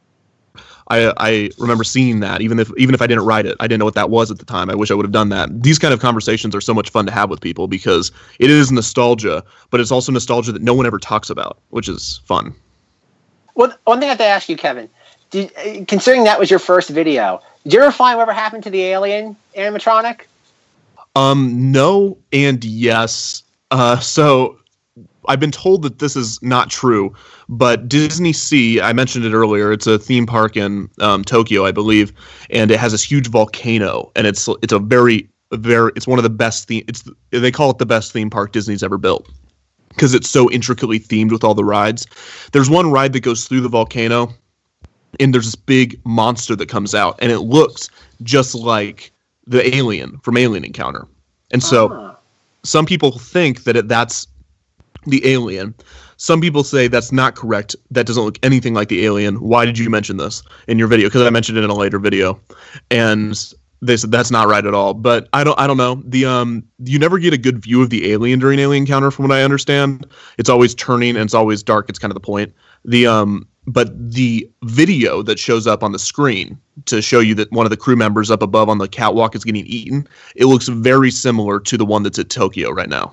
I remember seeing that, even if I didn't write it, I didn't know what that was at the time. I wish I would have done that. These kind of conversations are so much fun to have with people because it is nostalgia, but it's also nostalgia that no one ever talks about, which is fun. Well, one thing I have to ask you, Kevin, considering that was your first video, did you ever find whatever happened to the alien animatronic? No and yes. So I've been told that this is not true, but Disney Sea, I mentioned it earlier, it's a theme park in Tokyo, I believe, and it has this huge volcano, and it's a very, it's one of the best they call it the best theme park Disney's ever built because it's so intricately themed with all the rides. There's one ride that goes through the volcano, and there's this big monster that comes out, and it looks just like the alien from Alien Encounter. And so some people think that that's the alien. Some people say that's not correct. That doesn't look anything like the alien. Why did you mention this in your video? Because I mentioned it in a later video. And they said that's not right at all. But I don't know. You never get a good view of the alien during Alien Encounter, from what I understand. It's always turning and it's always dark. It's kind of the point. But the video that shows up on the screen to show you that one of the crew members up above on the catwalk is getting eaten, it looks very similar to the one that's at Tokyo right now.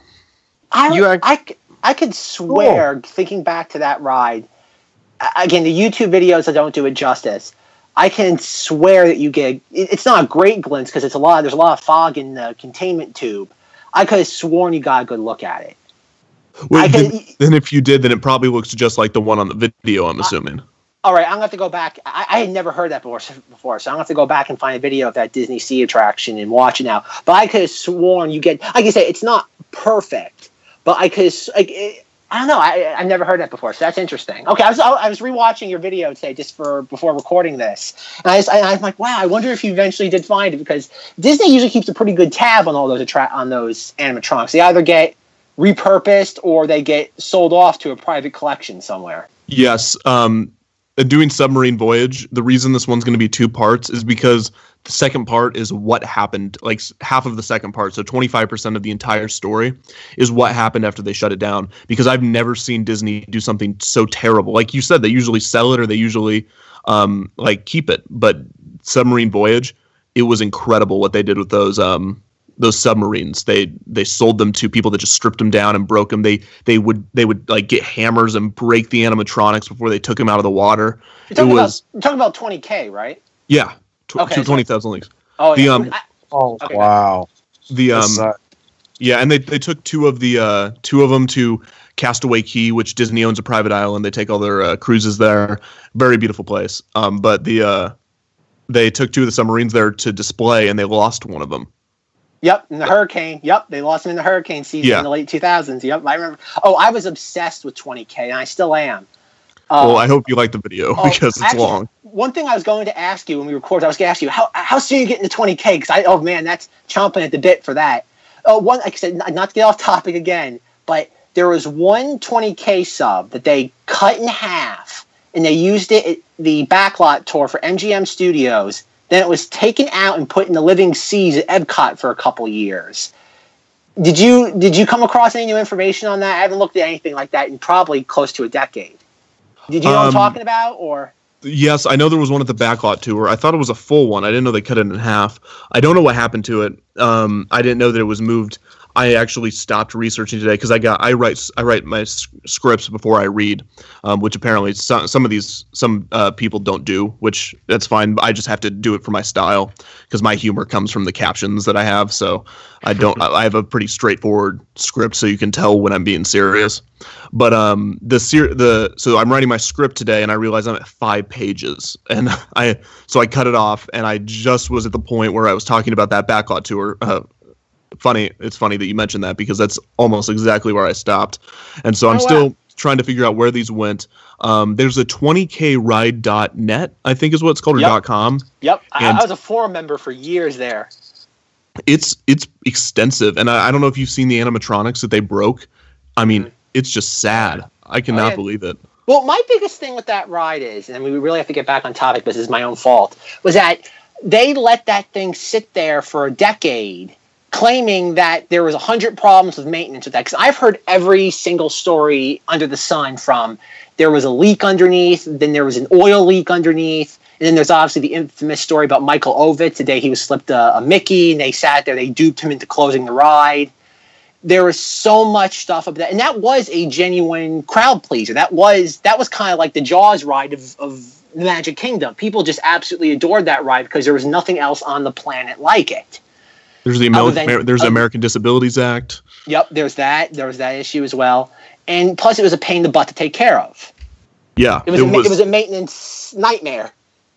I could swear, thinking back to that ride, again, the YouTube videos that don't do it justice, I can swear that you get, it's not a great glimpse because there's a lot of fog in the containment tube. I could have sworn you got a good look at it. Well, then if you did, then it probably looks just like the one on the video, I'm assuming. All right, I'm going to have to go back. I had never heard that before, so I'm going to have to go back and find a video of that Disney Sea attraction and watch it now. But I could have sworn you get, like I said, it's not perfect, but I could have, I don't know. I've never heard that before, so that's interesting. Okay, I was rewatching your video today just before recording this, and I'm like, wow, I wonder if you eventually did find it, because Disney usually keeps a pretty good tab on all those on those animatronics. They either get repurposed or they get sold off to a private collection somewhere. Yes. Doing Submarine Voyage, the reason this one's going to be 2 parts is because the second part is what happened, like half of the second part. So 25% of the entire story is what happened after they shut it down, because I've never seen Disney do something so terrible. Like you said, they usually sell it or they usually keep it. But Submarine Voyage, it was incredible what they did with those submarines. They sold them to people that just stripped them down and broke them. They would like get hammers and break the animatronics before they took them out of the water. You're talking about 20K, right? Yeah, okay, 20,000 Leagues. Oh, yeah. Okay. Wow. Yeah, and they took two of them to Castaway Cay, which Disney owns, a private island. They take all their cruises there. Very beautiful place. But they took 2 of the submarines there to display, and they lost one of them. Yep, in the hurricane. Yep, they lost him in the hurricane season in the late 2000s. Yep, I remember. Oh, I was obsessed with 20K, and I still am. Well, I hope you like the video because it's long. One thing I was going to ask you when we recorded, I was going to ask you, how soon you get into 20K? Because that's chomping at the bit for that. Like I said, not to get off topic again, but there was one 20K sub that they cut in half, and they used it at the backlot tour for MGM Studios. Then it was taken out and put in the Living Seas at Epcot for a couple years. Did you come across any new information on that? I haven't looked at anything like that in probably close to a decade. Did you know what I'm talking about? Or yes, I know there was one at the backlot tour. I thought it was a full one. I didn't know they cut it in half. I don't know what happened to it. I didn't know that it was moved. I actually stopped researching today because I write my scripts before I read, which apparently some people don't do, which that's fine. I just have to do it for my style because my humor comes from the captions that I have. So I have a pretty straightforward script, so you can tell when I'm being serious. But so I'm writing my script today, and I realize I'm at 5 pages, and I cut it off, and I just was at the point where I was talking about that backlot tour. It's funny that you mentioned that because that's almost exactly where I stopped. And so I'm still trying to figure out where these went. There's a 20kride.net, I think is what it's called, or .com. Yep. I was a forum member for years there. It's extensive. And I don't know if you've seen the animatronics that they broke. I mean, it's just sad. I cannot believe it. Well, my biggest thing with that ride is, and we really have to get back on topic, but this is my own fault, was that they let that thing sit there for a decade, claiming that there was 100 problems with maintenance with that. Because I've heard every single story under the sun, from there was a leak underneath, then there was an oil leak underneath, and then there's obviously the infamous story about Michael Ovitz. The day he was slipped a Mickey, and they sat there, they duped him into closing the ride. There was so much stuff about that, and that was a genuine crowd pleaser. That was kind of like the Jaws ride of the Magic Kingdom. People just absolutely adored that ride because there was nothing else on the planet like it. There's the American Disabilities Act. Yep, there's that. There was that issue as well, and plus it was a pain in the butt to take care of. Yeah, it was a maintenance nightmare.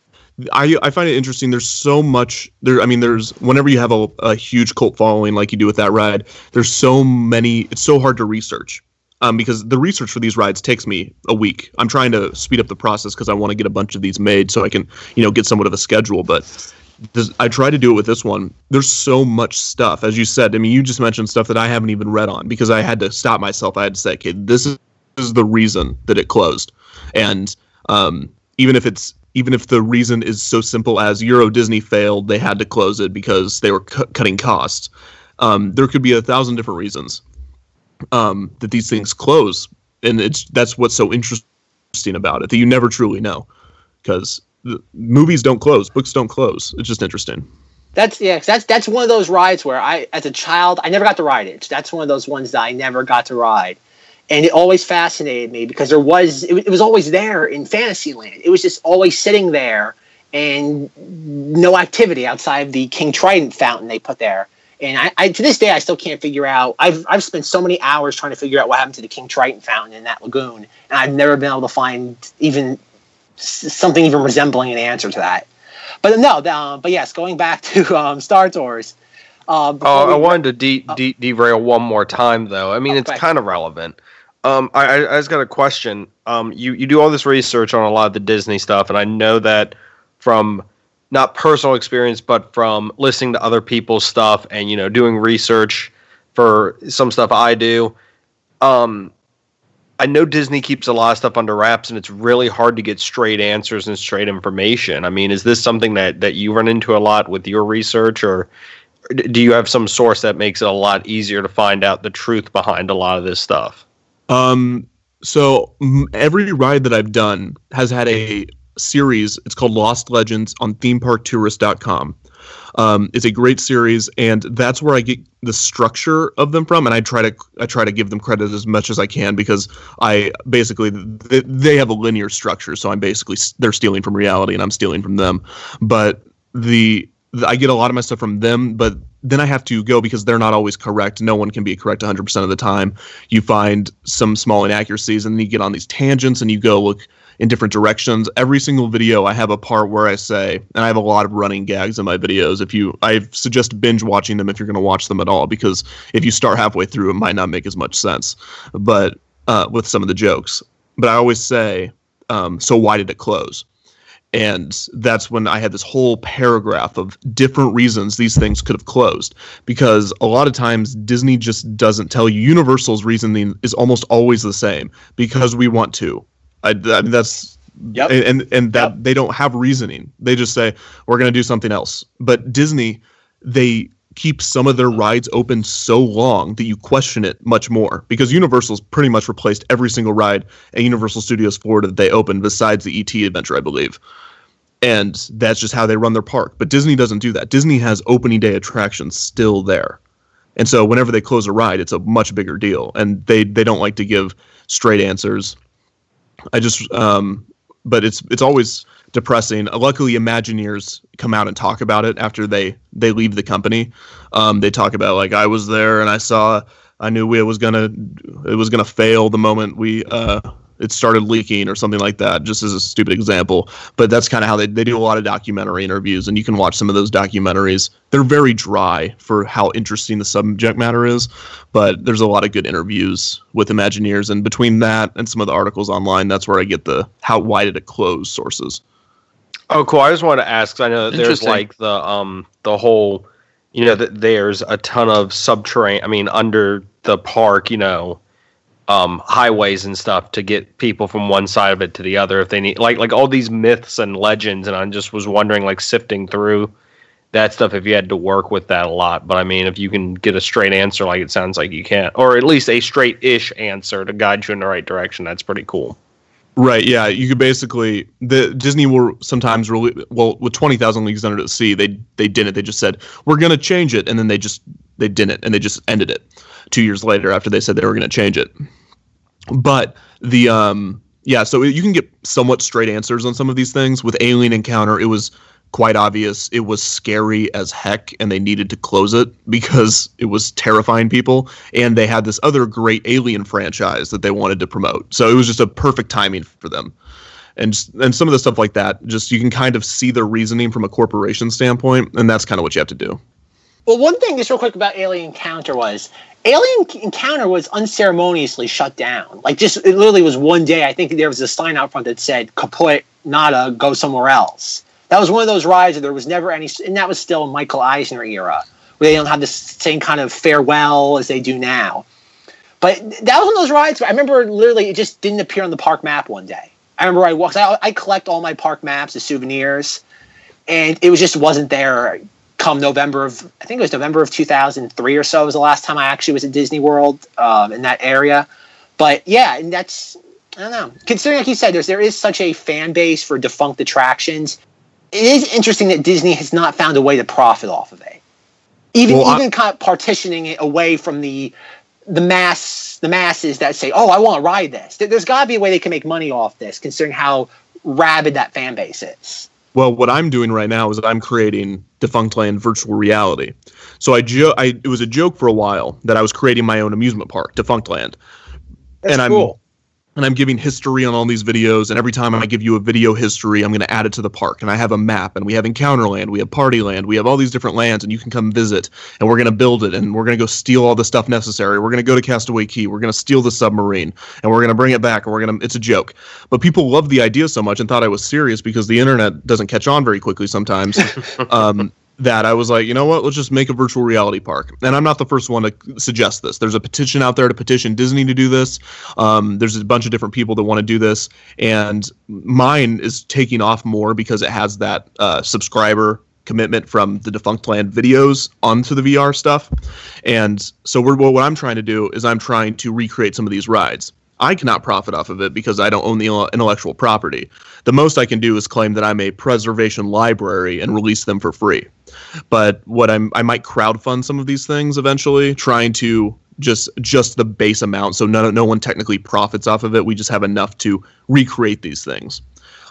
I find it interesting. There's so much there. I mean, there's whenever you have a huge cult following like you do with that ride, there's so many. It's so hard to research. Because the research for these rides takes me a week. I'm trying to speed up the process because I want to get a bunch of these made so I can, get somewhat of a schedule. But I try to do it with this one. There's so much stuff, as you said. I mean, you just mentioned stuff that I haven't even read on because I had to stop myself. I had to say, okay, this is the reason that it closed. And even if the reason is so simple as Euro Disney failed, they had to close it because they were cutting costs. There could be 1,000 different reasons that these things close, and that's what's so interesting about it, that you never truly know, because movies don't close, books don't close. It's just interesting. That's one of those rides where as a child, I never got to ride it. That's one of those ones that I never got to ride, and it always fascinated me because it was always there in Fantasyland. It was just always sitting there and no activity outside of the King Trident fountain they put there. And I to this day, I still can't figure out. I've spent so many hours trying to figure out what happened to the King Triton fountain in that lagoon, and I've never been able to find even something even resembling an answer to that. But no, but yes, going back to Star Tours. I wanted to derail one more time, though. I mean, it's kind of relevant. I just got a question. You do all this research on a lot of the Disney stuff, and I know that from not personal experience, but from listening to other people's stuff and, doing research for some stuff I do. I know Disney keeps a lot of stuff under wraps, and it's really hard to get straight answers and straight information. I mean, is this something that you run into a lot with your research, or do you have some source that makes it a lot easier to find out the truth behind a lot of this stuff? So every ride that I've done has had a series. It's called Lost Legends on themeparktourist.com. It's a great series, and that's where I get the structure of them from. And I try to give them credit as much as I can, because they have a linear structure. So they're stealing from reality and I'm stealing from them. But I get a lot of my stuff from them, but then I have to go, because they're not always correct. No one can be correct 100% of the time. You find some small inaccuracies, and then you get on these tangents and you go look in different directions. Every single video, I have a part where I say, and I have a lot of running gags in my videos. I suggest binge watching them if you're going to watch them at all, because if you start halfway through, it might not make as much sense. But with some of the jokes, but I always say, so why did it close? And that's when I had this whole paragraph of different reasons these things could have closed, because a lot of times Disney just doesn't tell you. Universal's reasoning is almost always the same, because we want to. That's yep. And that yep. They don't have reasoning. They just say, we're going to do something else. But Disney, they keep some of their rides open so long that you question it much more, because Universal's pretty much replaced every single ride at Universal Studios Florida that they opened, besides the E.T. adventure, I believe. And that's just how they run their park. But Disney doesn't do that. Disney has opening day attractions still there. And so whenever they close a ride, it's a much bigger deal. And they don't like to give straight answers. But it's always depressing. Luckily, Imagineers come out and talk about it after they leave the company. They talk about, like, I was there and I knew it was gonna fail the moment it started leaking, or something like that, just as a stupid example. But that's kind of how they do a lot of documentary interviews, and you can watch some of those documentaries. They're very dry for how interesting the subject matter is, but there's a lot of good interviews with Imagineers, and between that and some of the articles online, that's where I get the why did it close sources. Oh, cool. I just wanted to ask, 'cause I know that there's like the whole, that there's a ton of subterranean, under the park, highways and stuff to get people from one side of it to the other if they need, like all these myths and legends. And I just was wondering, like, sifting through that stuff, if you had to work with that a lot. But I mean, if you can get a straight answer, like it sounds like you can, or at least a straight-ish answer to guide you in the right direction, that's pretty cool. Right, yeah. You could basically, Disney will sometimes with 20,000 Leagues Under the Sea, they didn't. They just said, we're going to change it. And then they didn't. And they just ended it 2 years later after they said they were going to change it. But so you can get somewhat straight answers on some of these things. With Alien Encounter, it was quite obvious. It was scary as heck, and they needed to close it because it was terrifying people. And they had this other great Alien franchise that they wanted to promote. So it was just a perfect timing for them. And some of the stuff like that, just you can kind of see their reasoning from a corporation standpoint, and that's kind of what you have to do. Well, one thing just real quick about Alien Encounter was unceremoniously shut down. Like, just, it literally was one day. I think there was a sign out front that said, kaput, nada, go somewhere else. That was one of those rides where there was never any, and that was still Michael Eisner era, where they don't have the same kind of farewell as they do now. But that was one of those rides where I remember literally it just didn't appear on the park map one day. I remember I collect all my park maps, the souvenirs, and it wasn't there come November of 2003 or so was the last time I actually was at Disney World in that area. But yeah, and that's, I don't know. Considering, like you said, there is such a fan base for defunct attractions, it is interesting that Disney has not found a way to profit off of it. Even kind of partitioning it away from the masses that say, oh, I want to ride this. There's got to be a way they can make money off this, considering how rabid that fan base is. Well, what I'm doing right now is I'm creating Defunctland virtual reality. So it was a joke for a while that I was creating my own amusement park, Defunctland. That's cool. And I'm giving history on all these videos, and every time I give you a video history, I'm going to add it to the park. And I have a map, and we have Encounterland, we have Partyland, we have all these different lands, and you can come visit, and we're going to build it, and we're going to go steal all the stuff necessary. We're going to go to Castaway Cay, we're going to steal the submarine, and we're going to bring it back, and it's a joke. But people loved the idea so much and thought I was serious because the internet doesn't catch on very quickly sometimes. That I was like, you know what, let's just make a virtual reality park. And I'm not the first one to suggest this. There's a petition out there to petition Disney to do this. There's a bunch of different people that want to do this. And mine is taking off more because it has that subscriber commitment from the Defunctland videos onto the VR stuff. And so what I'm trying to do is I'm trying to recreate some of these rides. I cannot profit off of it because I don't own the intellectual property. The most I can do is claim that I'm a preservation library and release them for free. But I might crowdfund some of these things eventually, trying to just the base amount, so no one technically profits off of it. We just have enough to recreate these things.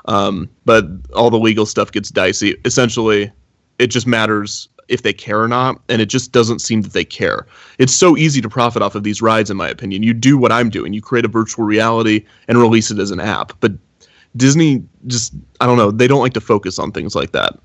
But all the legal stuff gets dicey. Essentially, it just matters if they care or not, and it just doesn't seem that they care. It's so easy to profit off of these rides, in my opinion. You do what I'm doing. You create a virtual reality and release it as an app. But Disney just, I don't know, they don't like to focus on things like that.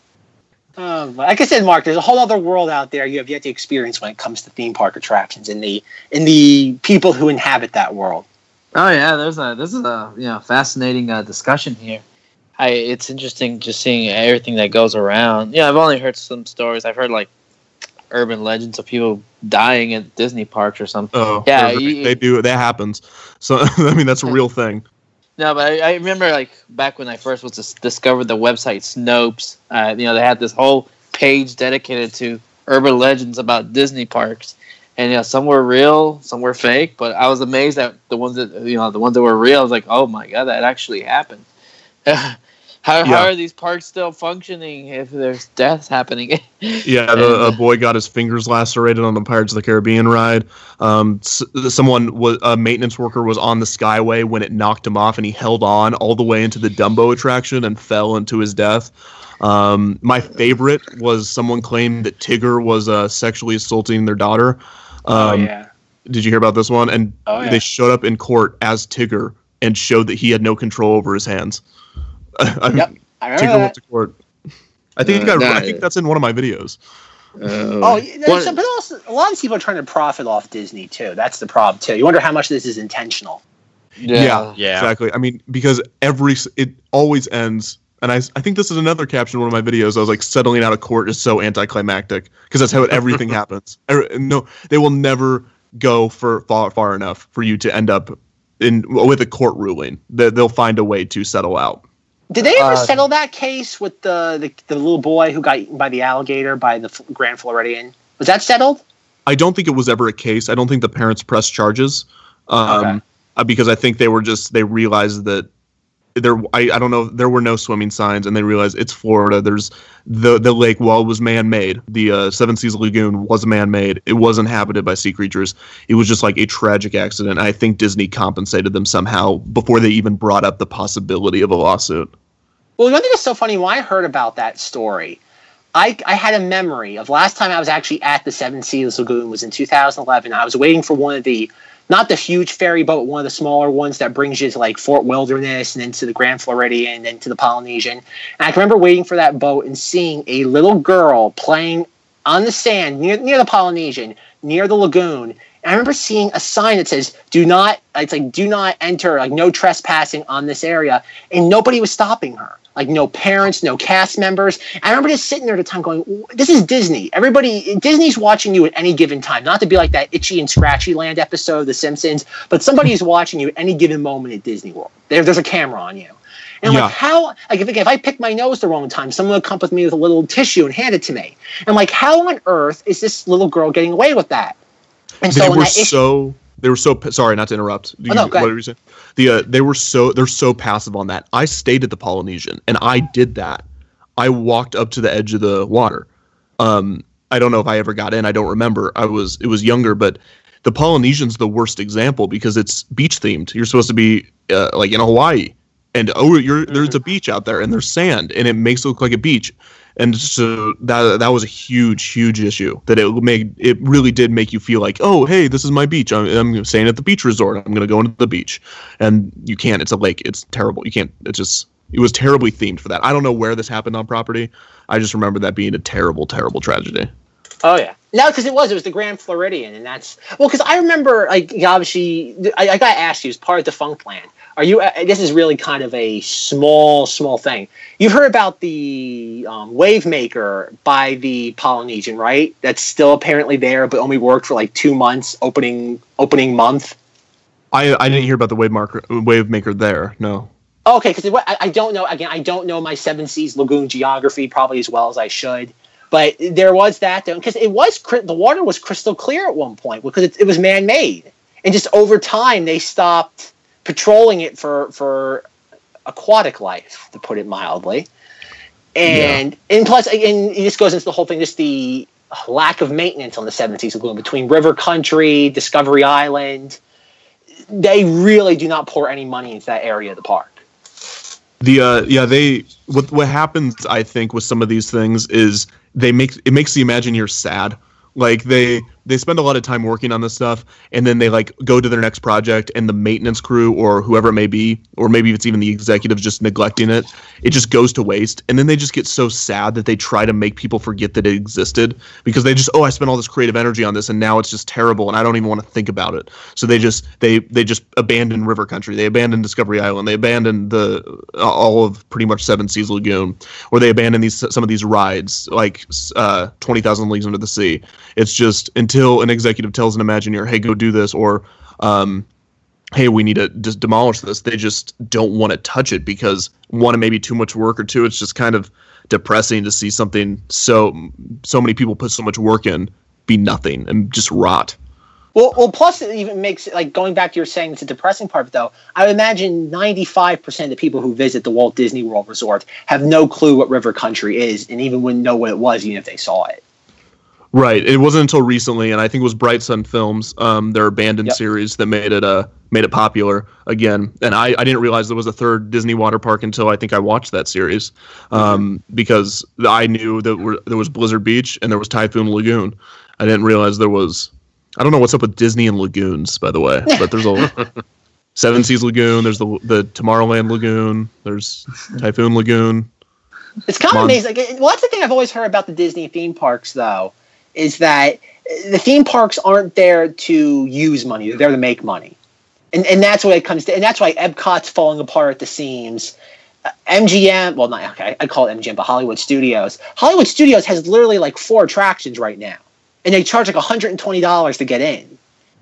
Like I said, Mark, there's a whole other world out there you have yet to experience when it comes to theme park attractions and the people who inhabit that world. Oh yeah, this is a fascinating discussion here. It's interesting just seeing everything that goes around. Yeah, I've only heard some stories. I've heard like urban legends of people dying at Disney parks or something. Oh, yeah, they do. That happens. So I mean, that's a real thing. No, but I remember like back when I first was discovered the website Snopes. They had this whole page dedicated to urban legends about Disney parks, and some were real, some were fake. But I was amazed at the ones that were real. I was like, oh my god, that actually happened. How are these parks still functioning if there's deaths happening? Yeah, a boy got his fingers lacerated on the Pirates of the Caribbean ride. A maintenance worker was on the Skyway when it knocked him off, and he held on all the way into the Dumbo attraction and fell into his death. My favorite was someone claimed that Tigger was sexually assaulting their daughter. Did you hear about this one? And they showed up in court as Tigger and showed that he had no control over his hands. I remember Tigger went to court. I think that's in one of my videos. But also a lot of people are trying to profit off Disney too. That's the problem too. You wonder how much of this is intentional. Yeah, exactly. I mean, because it always ends, and I think this is another caption in one of my videos. I was like, settling out of court is so anticlimactic because that's how everything happens. No, they will never go for far enough for you to end up with a court ruling. They'll find a way to settle out. Did they ever settle that case with the little boy who got eaten by the alligator by the Grand Floridian? Was that settled? I don't think it was ever a case. I don't think the parents pressed charges because I think they realized that I don't know, there were no swimming signs, and they realized it's Florida. There's the lake, while it was man-made, the Seven Seas Lagoon was man-made. It was inhabited by sea creatures. It was just like a tragic accident. I think Disney compensated them somehow before they even brought up the possibility of a lawsuit. Well, one thing that's so funny, when I heard about that story, I had a memory of last time I was actually at the Seven Seas Lagoon was in 2011. I was waiting for one of not the huge ferry boat, one of the smaller ones that brings you to like Fort Wilderness and then to the Grand Floridian and then to the Polynesian. And I can remember waiting for that boat and seeing a little girl playing on the sand near the Polynesian, near the lagoon. And I remember seeing a sign that says, do not enter, like no trespassing on this area. And nobody was stopping her. Like no parents, no cast members. I remember just sitting there at the time going, this is Disney. Disney's watching you at any given time. Not to be like that Itchy and Scratchy Land episode of The Simpsons, but somebody's watching you at any given moment at Disney World. There's a camera on you. And I'm like, how, like if I pick my nose the wrong time, someone would come with me with a little tissue and hand it to me. And I'm like, how on earth is this little girl getting away with that? And so they were so sorry, not to interrupt. What were you saying? They're so passive on that. I stayed at the Polynesian and I did that. I walked up to the edge of the water. I don't know if I ever got in. I don't remember. It was younger, but the Polynesian's the worst example because it's beach themed. You're supposed to be like in Hawaii. and there's a beach out there and there's sand and it makes it look like a beach. And so that was a huge issue, that it really did make you feel like, oh, hey, this is my beach. I'm staying at the beach resort. I'm going to go into the beach. And you can't. It's a lake. It's terrible. You can't. It was terribly themed for that. I don't know where this happened on property. I just remember that being a terrible, terrible tragedy. Oh, yeah. No, because it was the Grand Floridian. And that's, well, because I remember, like, obviously, I got to ask you, as part of the Funkland, are you, this is really kind of a small thing. You've heard about the Wave Maker by the Polynesian, right? That's still apparently there, but only worked for like 2 months, opening month. I didn't hear about the Wave Maker there, no. Okay, because I don't know, again, I don't know my Seven Seas Lagoon geography probably as well as I should. But there was that, because the water was crystal clear at one point because it was man-made. And just over time, they stopped patrolling it for aquatic life, to put it mildly. And plus, and this goes into the whole thing, just the lack of maintenance on the Seven Seas Lagoon between River Country, Discovery Island. They really do not pour any money into that area of the park. What happens, I think, with some of these things is it makes the Imagineers sad. Like they spend a lot of time working on this stuff, and then they like go to their next project, and the maintenance crew or whoever it may be, or maybe it's even the executives just neglecting it, it just goes to waste. And then they just get so sad that they try to make people forget that it existed, because they just, I spent all this creative energy on this, and now it's just terrible, and I don't even want to think about it. So they just abandon River Country, they abandon Discovery Island, they abandon all of pretty much Seven Seas Lagoon, or they abandon some of these rides like 20,000 Leagues Under the Sea. It's just until an executive tells an Imagineer, hey, go do this, or hey, we need to just demolish this, they just don't want to touch it because, one, it may be too much work, or two, it's just kind of depressing to see something so many people put so much work in be nothing and just rot. Well, plus it even makes, like, going back to your saying it's a depressing part of it, though, I would imagine 95% of the people who visit the Walt Disney World Resort have no clue what River Country is, and even wouldn't know what it was even if they saw it. Right. It wasn't until recently, and I think it was Bright Sun Films, their abandoned series, that made it popular again. And I didn't realize there was a third Disney water park until I think I watched that series, because I knew that there was Blizzard Beach and there was Typhoon Lagoon. I didn't realize there was. I don't know what's up with Disney and lagoons, by the way, but there's a Seven Seas Lagoon. There's the Tomorrowland Lagoon. There's Typhoon Lagoon. It's kind of amazing. Well, that's the thing I've always heard about the Disney theme parks, though, is that the theme parks aren't there to use money; they're there to make money, and that's what it comes to. And that's why Epcot's falling apart at the seams. MGM, well, not okay, I call it MGM, but Hollywood Studios. Hollywood Studios has literally like 4 attractions right now, and they charge like $120 to get in.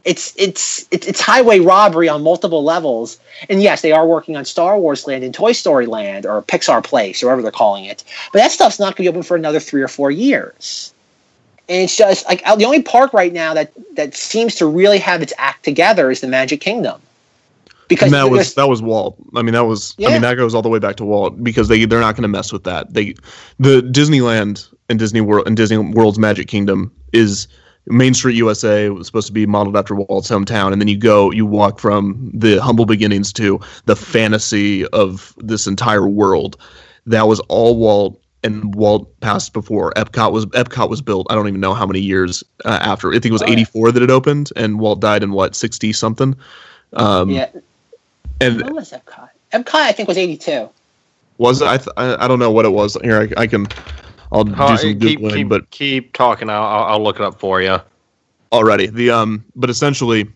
It's highway robbery on multiple levels. And yes, they are working on Star Wars Land and Toy Story Land, or Pixar Place, or whatever they're calling it. But that stuff's not going to be open for another 3 or 4 years. And it's just like the only park right now that seems to really have its act together is the Magic Kingdom. Because that was Walt. I mean, that goes all the way back to Walt, because they're not going to mess with that. The Disneyland and Disney World and Disney World's Magic Kingdom is Main Street, USA. It was supposed to be modeled after Walt's hometown, and then you walk from the humble beginnings to the fantasy of this entire world. That was all Walt. And Walt passed before Epcot was built. I don't even know how many years after. I think it was 84 that it opened, and Walt died in 60 something. And when was Epcot? Epcot, I think, was 82. Was it? I don't know what it was. Here, I'll do some Googling, but keep talking. I'll look it up for you. Alrighty. But essentially,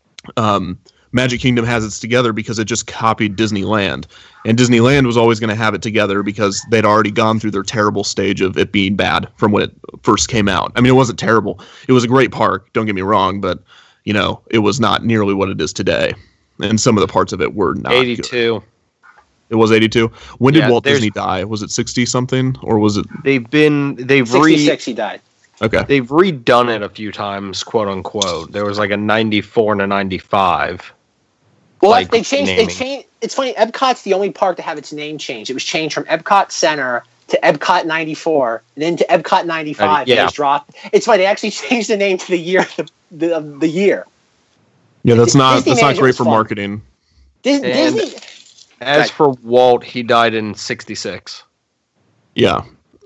Magic Kingdom has its together because it just copied Disneyland. And Disneyland was always going to have it together because they'd already gone through their terrible stage of it being bad from when it first came out. I mean, it wasn't terrible. It was a great park, don't get me wrong, but, it was not nearly what it is today. And some of the parts of it were not 82. Good. It was 82? When did Walt Disney die? Was it 60-something? Or was it... 66 he died. Okay. They've redone it a few times, quote unquote. There was like a 94 and a 95. Well, they changed. It's funny. Epcot's the only park to have its name changed. It was changed from Epcot Center to Epcot 94, and then to Epcot 95. Yeah. It was dropped. It's funny. They actually changed the name to the year. The year. Yeah, that's not great for marketing. Disney. As for Walt, he died in '66. Yeah,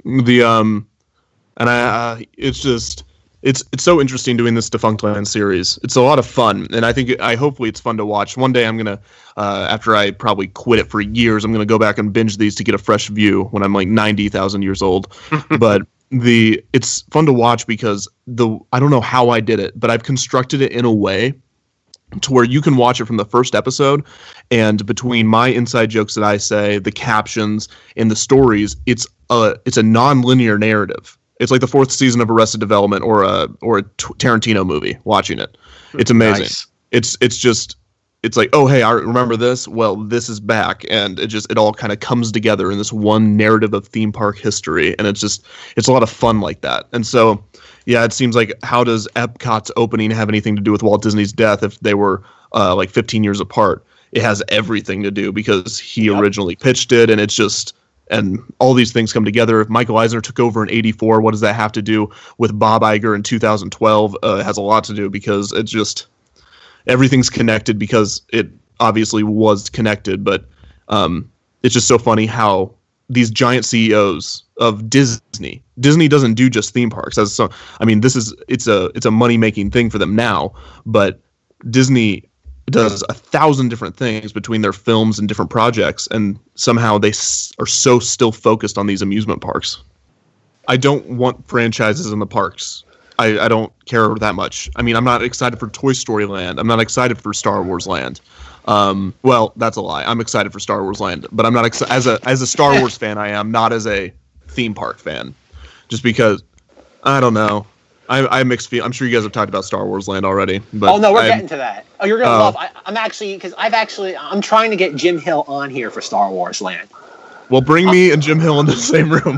it's just it's so interesting doing this Defunctland series. It's a lot of fun, and hopefully it's fun to watch. One day I'm gonna, after I probably quit it for years, I'm gonna go back and binge these to get a fresh view when I'm like 90,000 years old. But it's fun to watch because I don't know how I did it, but I've constructed it in a way to where you can watch it from the first episode, and between my inside jokes that I say, the captions, and the stories, it's a non-linear narrative. It's like the fourth season of Arrested Development or a Tarantino movie. Watching it, it's amazing. Nice. It's like, oh hey, I remember this. Well, this is back, and it all kind of comes together in this one narrative of theme park history, and it's a lot of fun like that. And so, yeah, it seems like, how does Epcot's opening have anything to do with Walt Disney's death if they were like 15 years apart? It has everything to do because he originally pitched it, and and all these things come together. If Michael Eisner took over in '84, what does that have to do with Bob Iger in 2012? It has a lot to do because everything's connected because it obviously was connected. But it's just so funny how these giant CEOs of Disney doesn't do just theme parks. It's a money making thing for them now, but Disney does 1,000 different things between their films and different projects, and somehow they are so still focused on these amusement parks. I don't want franchises in the parks. I don't care that much. I mean, I'm not excited for Toy Story Land. I'm not excited for Star Wars Land. Well, that's a lie. I'm excited for Star Wars Land, but I'm not as a Star Wars fan. I am not as a theme park fan, just because I don't know. I have mixed feelings. I'm sure you guys have talked about Star Wars Land already. But we're getting to that. Oh, you're gonna love. I'm trying to get Jim Hill on here for Star Wars Land. Well, bring me and Jim Hill in the same room.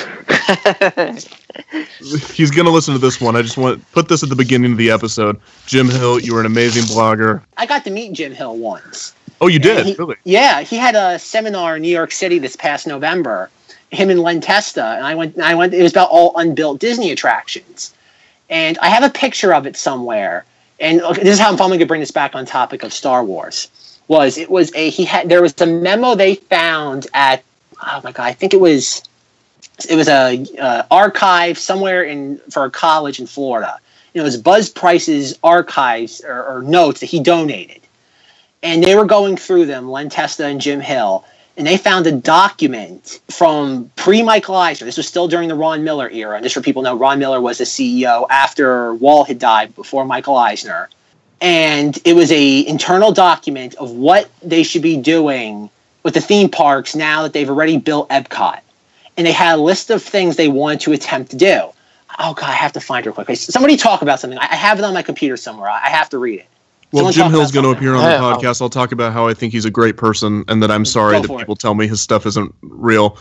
He's gonna listen to this one. I just want to put this at the beginning of the episode. Jim Hill, you were an amazing blogger. I got to meet Jim Hill once. Oh, you did? Really? Yeah, he had a seminar in New York City this past November. Him and Len Testa, and I went. It was about all unbuilt Disney attractions. And I have a picture of it somewhere. And this is how I'm finally going to bring this back on topic of Star Wars. There was a memo they found at, oh my God, I think it was a archive somewhere for a college in Florida. It was Buzz Price's archives or notes that he donated. And they were going through them, Len Testa and Jim Hill. And they found a document from pre-Michael Eisner. This was still during the Ron Miller era. And just for people to know, Ron Miller was the CEO after Walt had died, before Michael Eisner. And it was an internal document of what they should be doing with the theme parks now that they've already built Epcot. And they had a list of things they wanted to attempt to do. Oh, God, I have to find it real quick. Somebody talk about something. I have it on my computer somewhere. I have to read it. Well, Jim Hill's going to appear on the podcast. I'll talk about how I think he's a great person, and that I'm sorry that people tell me his stuff isn't real.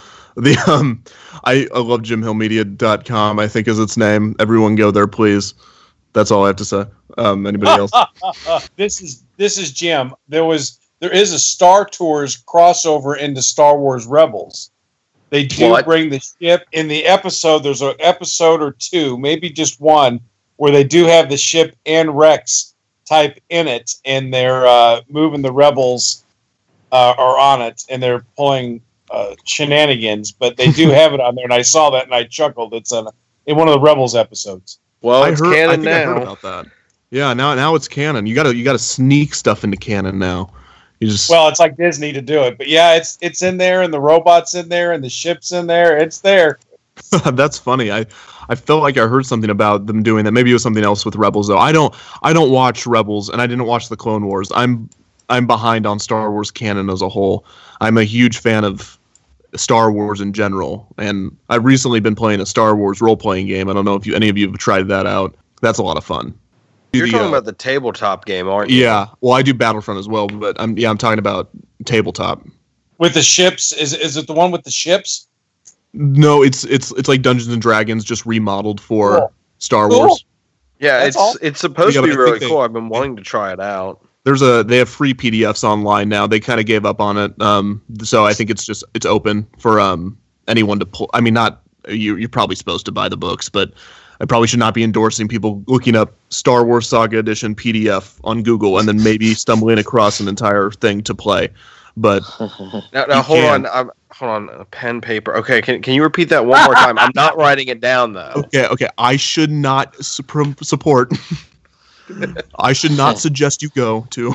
I love JimHillMedia.com, I think is its name. Everyone go there, please. That's all I have to say. Anybody else? This is Jim. There is a Star Tours crossover into Star Wars Rebels. They do bring the ship in the episode. There's an episode or two, maybe just one, where they do have the ship and Rex type in it, and they're moving the Rebels are on it, and they're pulling shenanigans, but they do have it on there, and I saw that and I chuckled. It's in one of the Rebels episodes. Well, it's canon now. I heard about that. Yeah, now it's canon. You gotta sneak stuff into canon now. Well, it's like Disney to do it, but yeah, it's in there, and the robot's in there, and the ship's in there. It's there. That's funny. I felt like I heard something about them doing that. Maybe it was something else with Rebels though. I don't watch Rebels, and I didn't watch the Clone Wars. I'm behind on Star Wars canon as a whole. I'm a huge fan of Star Wars in general, and I've recently been playing a Star Wars role-playing game. I don't know if any of you have tried that out. That's a lot of fun. You're talking about the tabletop game, aren't you? Yeah. Well, I do Battlefront as well, but I'm talking about tabletop. With the ships, is it the one with the ships? No, it's like Dungeons and Dragons, just remodeled for Star Wars. Yeah, it's supposed to be really cool. I've been wanting to try it out. They have free PDFs online now. They kind of gave up on it, so I think it's open for anyone to pull. I mean, not you're probably supposed to buy the books, but I probably should not be endorsing people looking up Star Wars Saga Edition PDF on Google and then maybe stumbling across an entire thing to play. But Now hold on. Hold on. Pen, paper. Okay, can you repeat that one more time? I'm not writing it down though. Okay. I should not support. I should not suggest you go to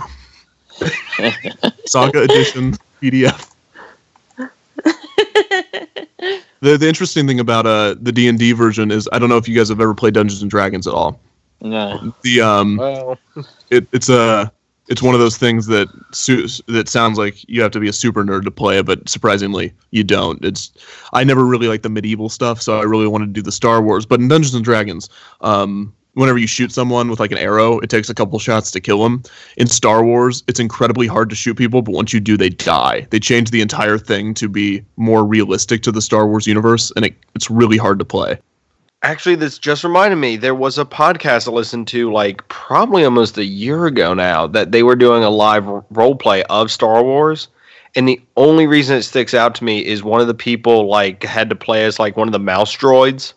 Saga Edition PDF. The interesting thing about the D&D version is I don't know if you guys have ever played Dungeons and Dragons at all. No. It's one of those things that sounds like you have to be a super nerd to play it, but surprisingly you don't. I never really liked the medieval stuff, so I really wanted to do the Star Wars. But in Dungeons and Dragons, whenever you shoot someone with like an arrow, it takes a couple shots to kill them. In Star Wars, it's incredibly hard to shoot people, but once you do, they die. They change the entire thing to be more realistic to the Star Wars universe, and it's really hard to play. Actually, this just reminded me, there was a podcast I listened to like probably almost a year ago now that they were doing a live role play of Star Wars. And the only reason it sticks out to me is one of the people like had to play as like one of the mouse droids.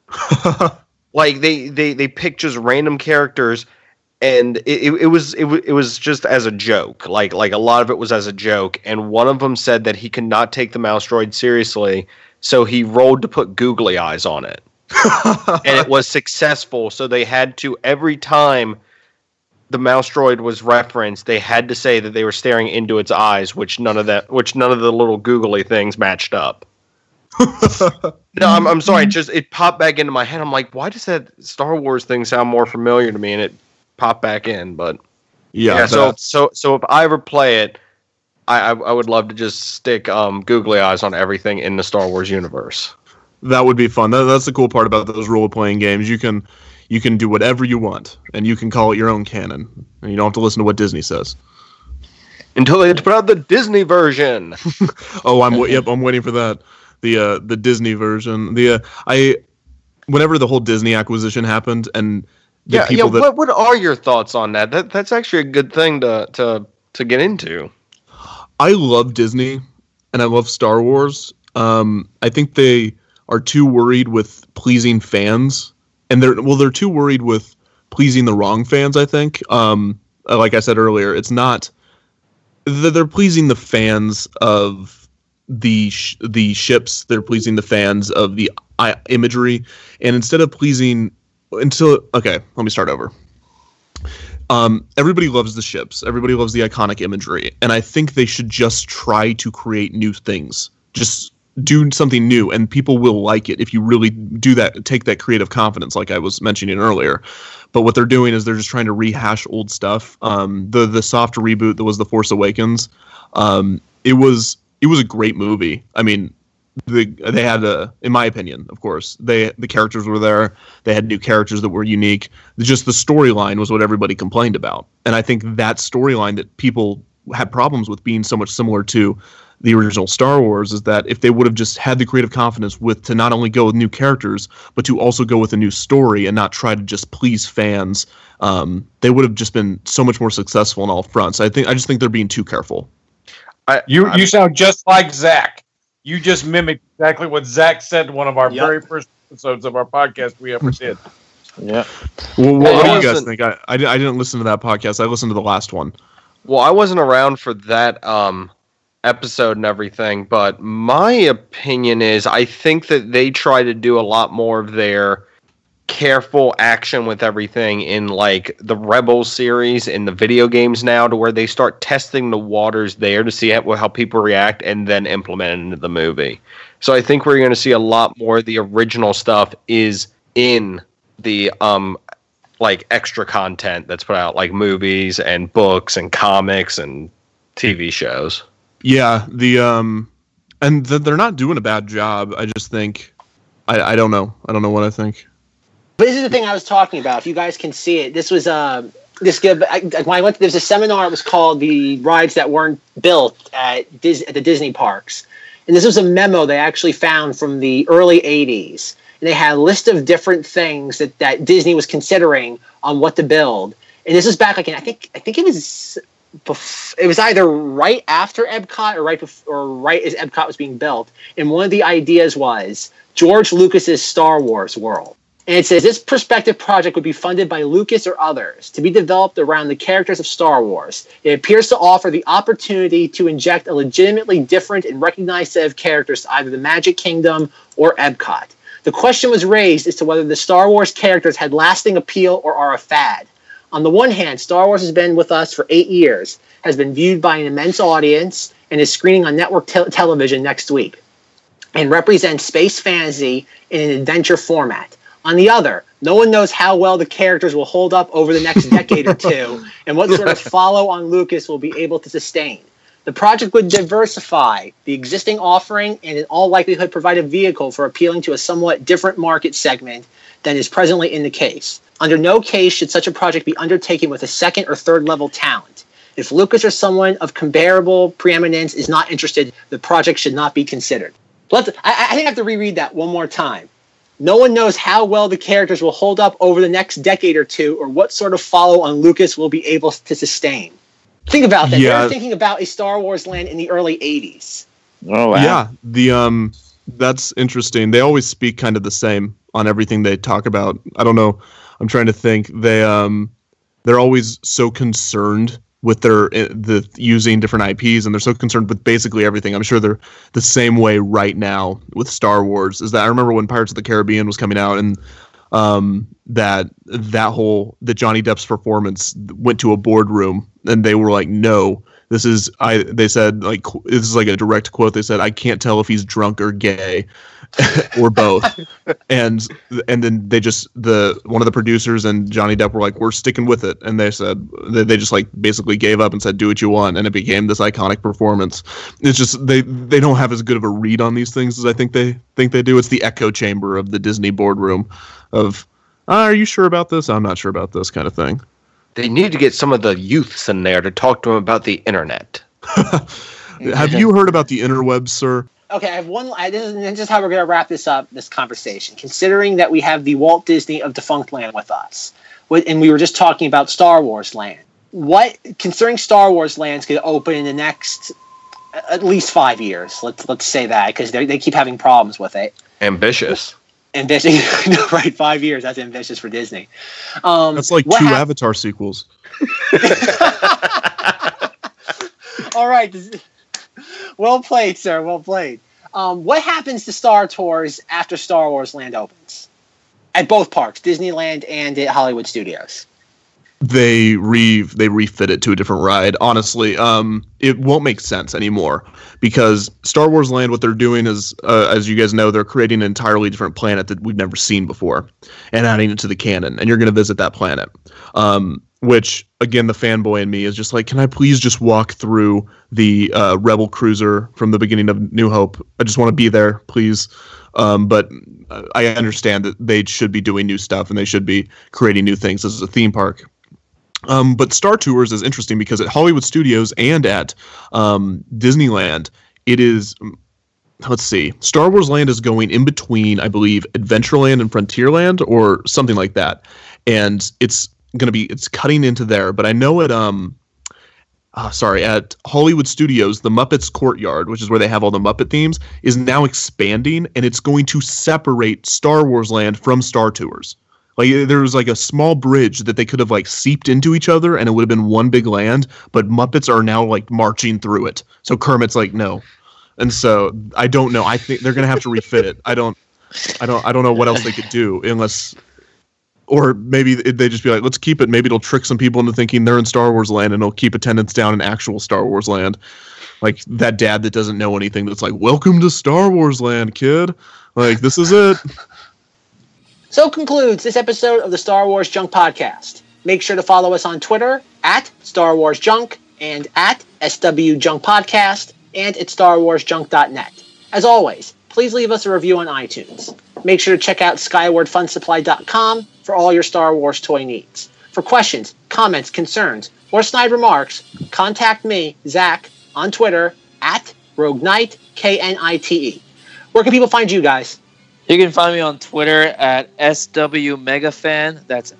Like they picked just random characters, and it was just as a joke. Like a lot of it was as a joke. And one of them said that he could not take the mouse droid seriously, so he rolled to put googly eyes on it. And it was successful, so they had to, every time the mouse droid was referenced, they had to say that they were staring into its eyes, which none of the little googly things matched up. No, I'm sorry, it popped back into my head. I'm like, why does that Star Wars thing sound more familiar to me? And it popped back in, but yeah. So if I ever play it, I would love to just stick googly eyes on everything in the Star Wars universe. That would be fun. That's the cool part about those role-playing games. You can do whatever you want, and you can call it your own canon, and you don't have to listen to what Disney says. Until they put out the Disney version. I'm waiting for that. The Disney version. Whenever the whole Disney acquisition happened, and what are your thoughts on that? That's actually a good thing to get into. I love Disney, and I love Star Wars. I think they are too worried with pleasing fans, and they're too worried with pleasing the wrong fans. I think, like I said earlier, it's not they're pleasing the fans of the ships. They're pleasing the fans of the imagery, and instead of pleasing let me start over. Everybody loves the ships. Everybody loves the iconic imagery, and I think they should just try to create new things. Just do something new, and people will like it if you really do that. Take that creative confidence, like I was mentioning earlier. But what they're doing is they're just trying to rehash old stuff. The soft reboot that was The Force Awakens, it was a great movie. I mean, they had in my opinion, of course, the characters were there. They had new characters that were unique. Just the storyline was what everybody complained about, and I think that storyline that people had problems with being so much similar to the original Star Wars is that if they would have just had the creative confidence to not only go with new characters, but to also go with a new story and not try to just please fans, they would have just been so much more successful on all fronts. I just think they're being too careful. You sound just like Zach. You just mimicked exactly what Zach said in one of our very first episodes of our podcast we ever did. Yeah. Well, what do you guys think? I didn't listen to that podcast. I listened to the last one. Well, I wasn't around for that episode and everything, but my opinion is I think that they try to do a lot more of their careful action with everything in like the Rebels series in the video games now, to where they start testing the waters there to see how people react and then implement it into the movie. So I think we're going to see a lot more of the original stuff is in the like extra content that's put out, like movies and books and comics and TV shows. Yeah, and they're not doing a bad job. I just think, I don't know. I don't know what I think. But this is the thing I was talking about. If you guys can see it, this was when I went. There's a seminar. It was called "The Rides That Weren't Built at the Disney Parks," and this was a memo they actually found from the early '80s. And they had a list of different things that Disney was considering on what to build. And this was back like I think it was. It was either right after Epcot or right as Epcot was being built. And one of the ideas was George Lucas's Star Wars world. And it says, this prospective project would be funded by Lucas or others to be developed around the characters of Star Wars. It appears to offer the opportunity to inject a legitimately different and recognized set of characters to either the Magic Kingdom or Epcot. The question was raised as to whether the Star Wars characters had lasting appeal or are a fad. On the one hand, Star Wars has been with us for 8 years, has been viewed by an immense audience, and is screening on network television next week, and represents space fantasy in an adventure format. On the other, no one knows how well the characters will hold up over the next decade or two, and what sort of follow-on Lucas will be able to sustain. The project would diversify the existing offering and in all likelihood provide a vehicle for appealing to a somewhat different market segment than is presently in the case. Under no case should such a project be undertaken with a second or third level talent. If Lucas or someone of comparable preeminence is not interested, the project should not be considered. I think I have to reread that one more time. No one knows how well the characters will hold up over the next decade or two, or what sort of follow-on Lucas will be able to sustain. Think about that. Yeah. They're thinking about a Star Wars land in the early 80s. Oh, wow. Yeah, that's interesting. They always speak kind of the same on everything they talk about. I don't know. I'm trying to think. They're always so concerned with the using different IPs, and they're so concerned with basically everything. I'm sure they're the same way right now with Star Wars. Is that I remember when Pirates of the Caribbean was coming out, and that Johnny Depp's performance went to a boardroom, and they were like, no. They said, like, this is like a direct quote. They said, I can't tell if he's drunk or gay or both. and then one of the producers and Johnny Depp were like, we're sticking with it. And they said, they just like basically gave up and said, do what you want. And it became this iconic performance. It's just, they don't have as good of a read on these things as I think they do. It's the echo chamber of the Disney boardroom of, are you sure about this? I'm not sure about this kind of thing. They need to get some of the youths in there to talk to them about the internet. Have you heard about the interwebs, sir? Okay, I have one. This is how we're going to wrap this conversation. Considering that we have the Walt Disney of Defunct Land with us, and we were just talking about Star Wars Land. Considering Star Wars Land's going to open in the next at least 5 years, let's say that, because they keep having problems with it. Ambitious. Right? 5 years. That's ambitious for Disney. That's like two Avatar sequels. All right. Well played, sir. Well played. What happens to Star Tours after Star Wars Land opens? At both parks, Disneyland and at Hollywood Studios. They refit it to a different ride. Honestly, it won't make sense anymore because Star Wars Land, what they're doing is, as you guys know, they're creating an entirely different planet that we've never seen before and adding it to the canon. And you're going to visit that planet, which, again, the fanboy in me is just like, can I please just walk through the Rebel cruiser from the beginning of New Hope? I just want to be there, please. But I understand that they should be doing new stuff and they should be creating new things as a theme park. But Star Tours is interesting because at Hollywood Studios and at Disneyland, it is, let's see, Star Wars Land is going in between, I believe, Adventureland and Frontierland or something like that. And it's cutting into there. But I know at Hollywood Studios, the Muppets Courtyard, which is where they have all the Muppet themes, is now expanding, and it's going to separate Star Wars Land from Star Tours. Like, there was like a small bridge that they could have like seeped into each other and it would have been one big land, but Muppets are now like marching through it. So Kermit's like, no. And so I don't know. I think they're going to have to refit it. I don't know what else they could do unless, or maybe they just be like, let's keep it. Maybe it'll trick some people into thinking they're in Star Wars Land and it'll keep attendance down in actual Star Wars Land. Like that dad that doesn't know anything that's like, welcome to Star Wars Land, kid. Like, this is it. So concludes this episode of the Star Wars Junk Podcast. Make sure to follow us on Twitter at Star Wars Junk and at SW Junk Podcast and at StarWarsJunk.net. As always, please leave us a review on iTunes. Make sure to check out SkywardFunSupply.com for all your Star Wars toy needs. For questions, comments, concerns, or snide remarks, contact me, Zach, on Twitter at Rogue Knight, KNITE. Where can people find you guys? You can find me on Twitter at SWMegafan. That's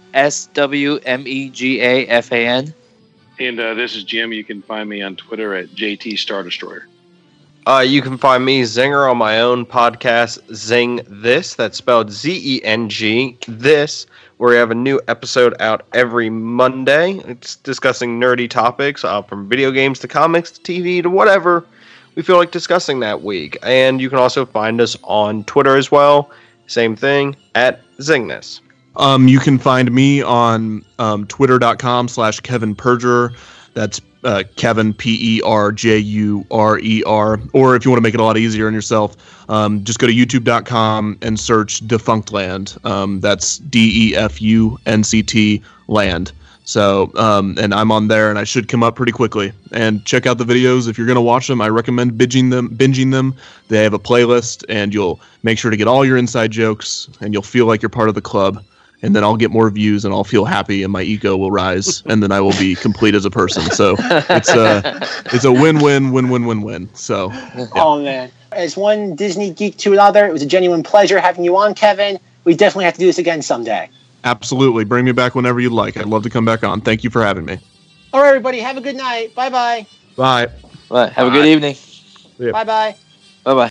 SWMEGAFAN. And this is Jim. You can find me on Twitter at JT Star Destroyer. You can find me, Zinger, on my own podcast, Zing This. That's spelled Zeng, this, where we have a new episode out every Monday. It's discussing nerdy topics, from video games to comics to TV to whatever we feel like discussing that week. And you can also find us on Twitter as well. Same thing, at Zingness. You can find me on twitter.com/Kevin Perjurer. That's Kevin, Perjurer. Or if you want to make it a lot easier on yourself, just go to youtube.com and search Defunctland. That's DEFUNCT land. So, and I'm on there, and I should come up pretty quickly. And check out the videos. If you're going to watch them, I recommend binging them. They have a playlist, and you'll make sure to get all your inside jokes, and you'll feel like you're part of the club. And then I'll get more views, and I'll feel happy, and my ego will rise, and then I will be complete as a person. So it's a win-win. So yeah. Oh man, as one Disney geek to another, it was a genuine pleasure having you on, Kevin. We definitely have to do this again someday. Absolutely, bring me back whenever you'd like. I'd love to come back on. Thank you for having me. All right, everybody, have a good night. Bye-bye. Bye. Right, have a good evening. Bye-bye. Bye-bye.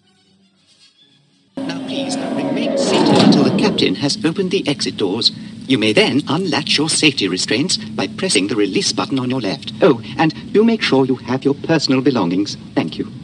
Now please, remain seated until the captain has opened the exit doors. You may then unlatch your safety restraints by pressing the release button on your left. Oh, and do make sure you have your personal belongings. Thank you.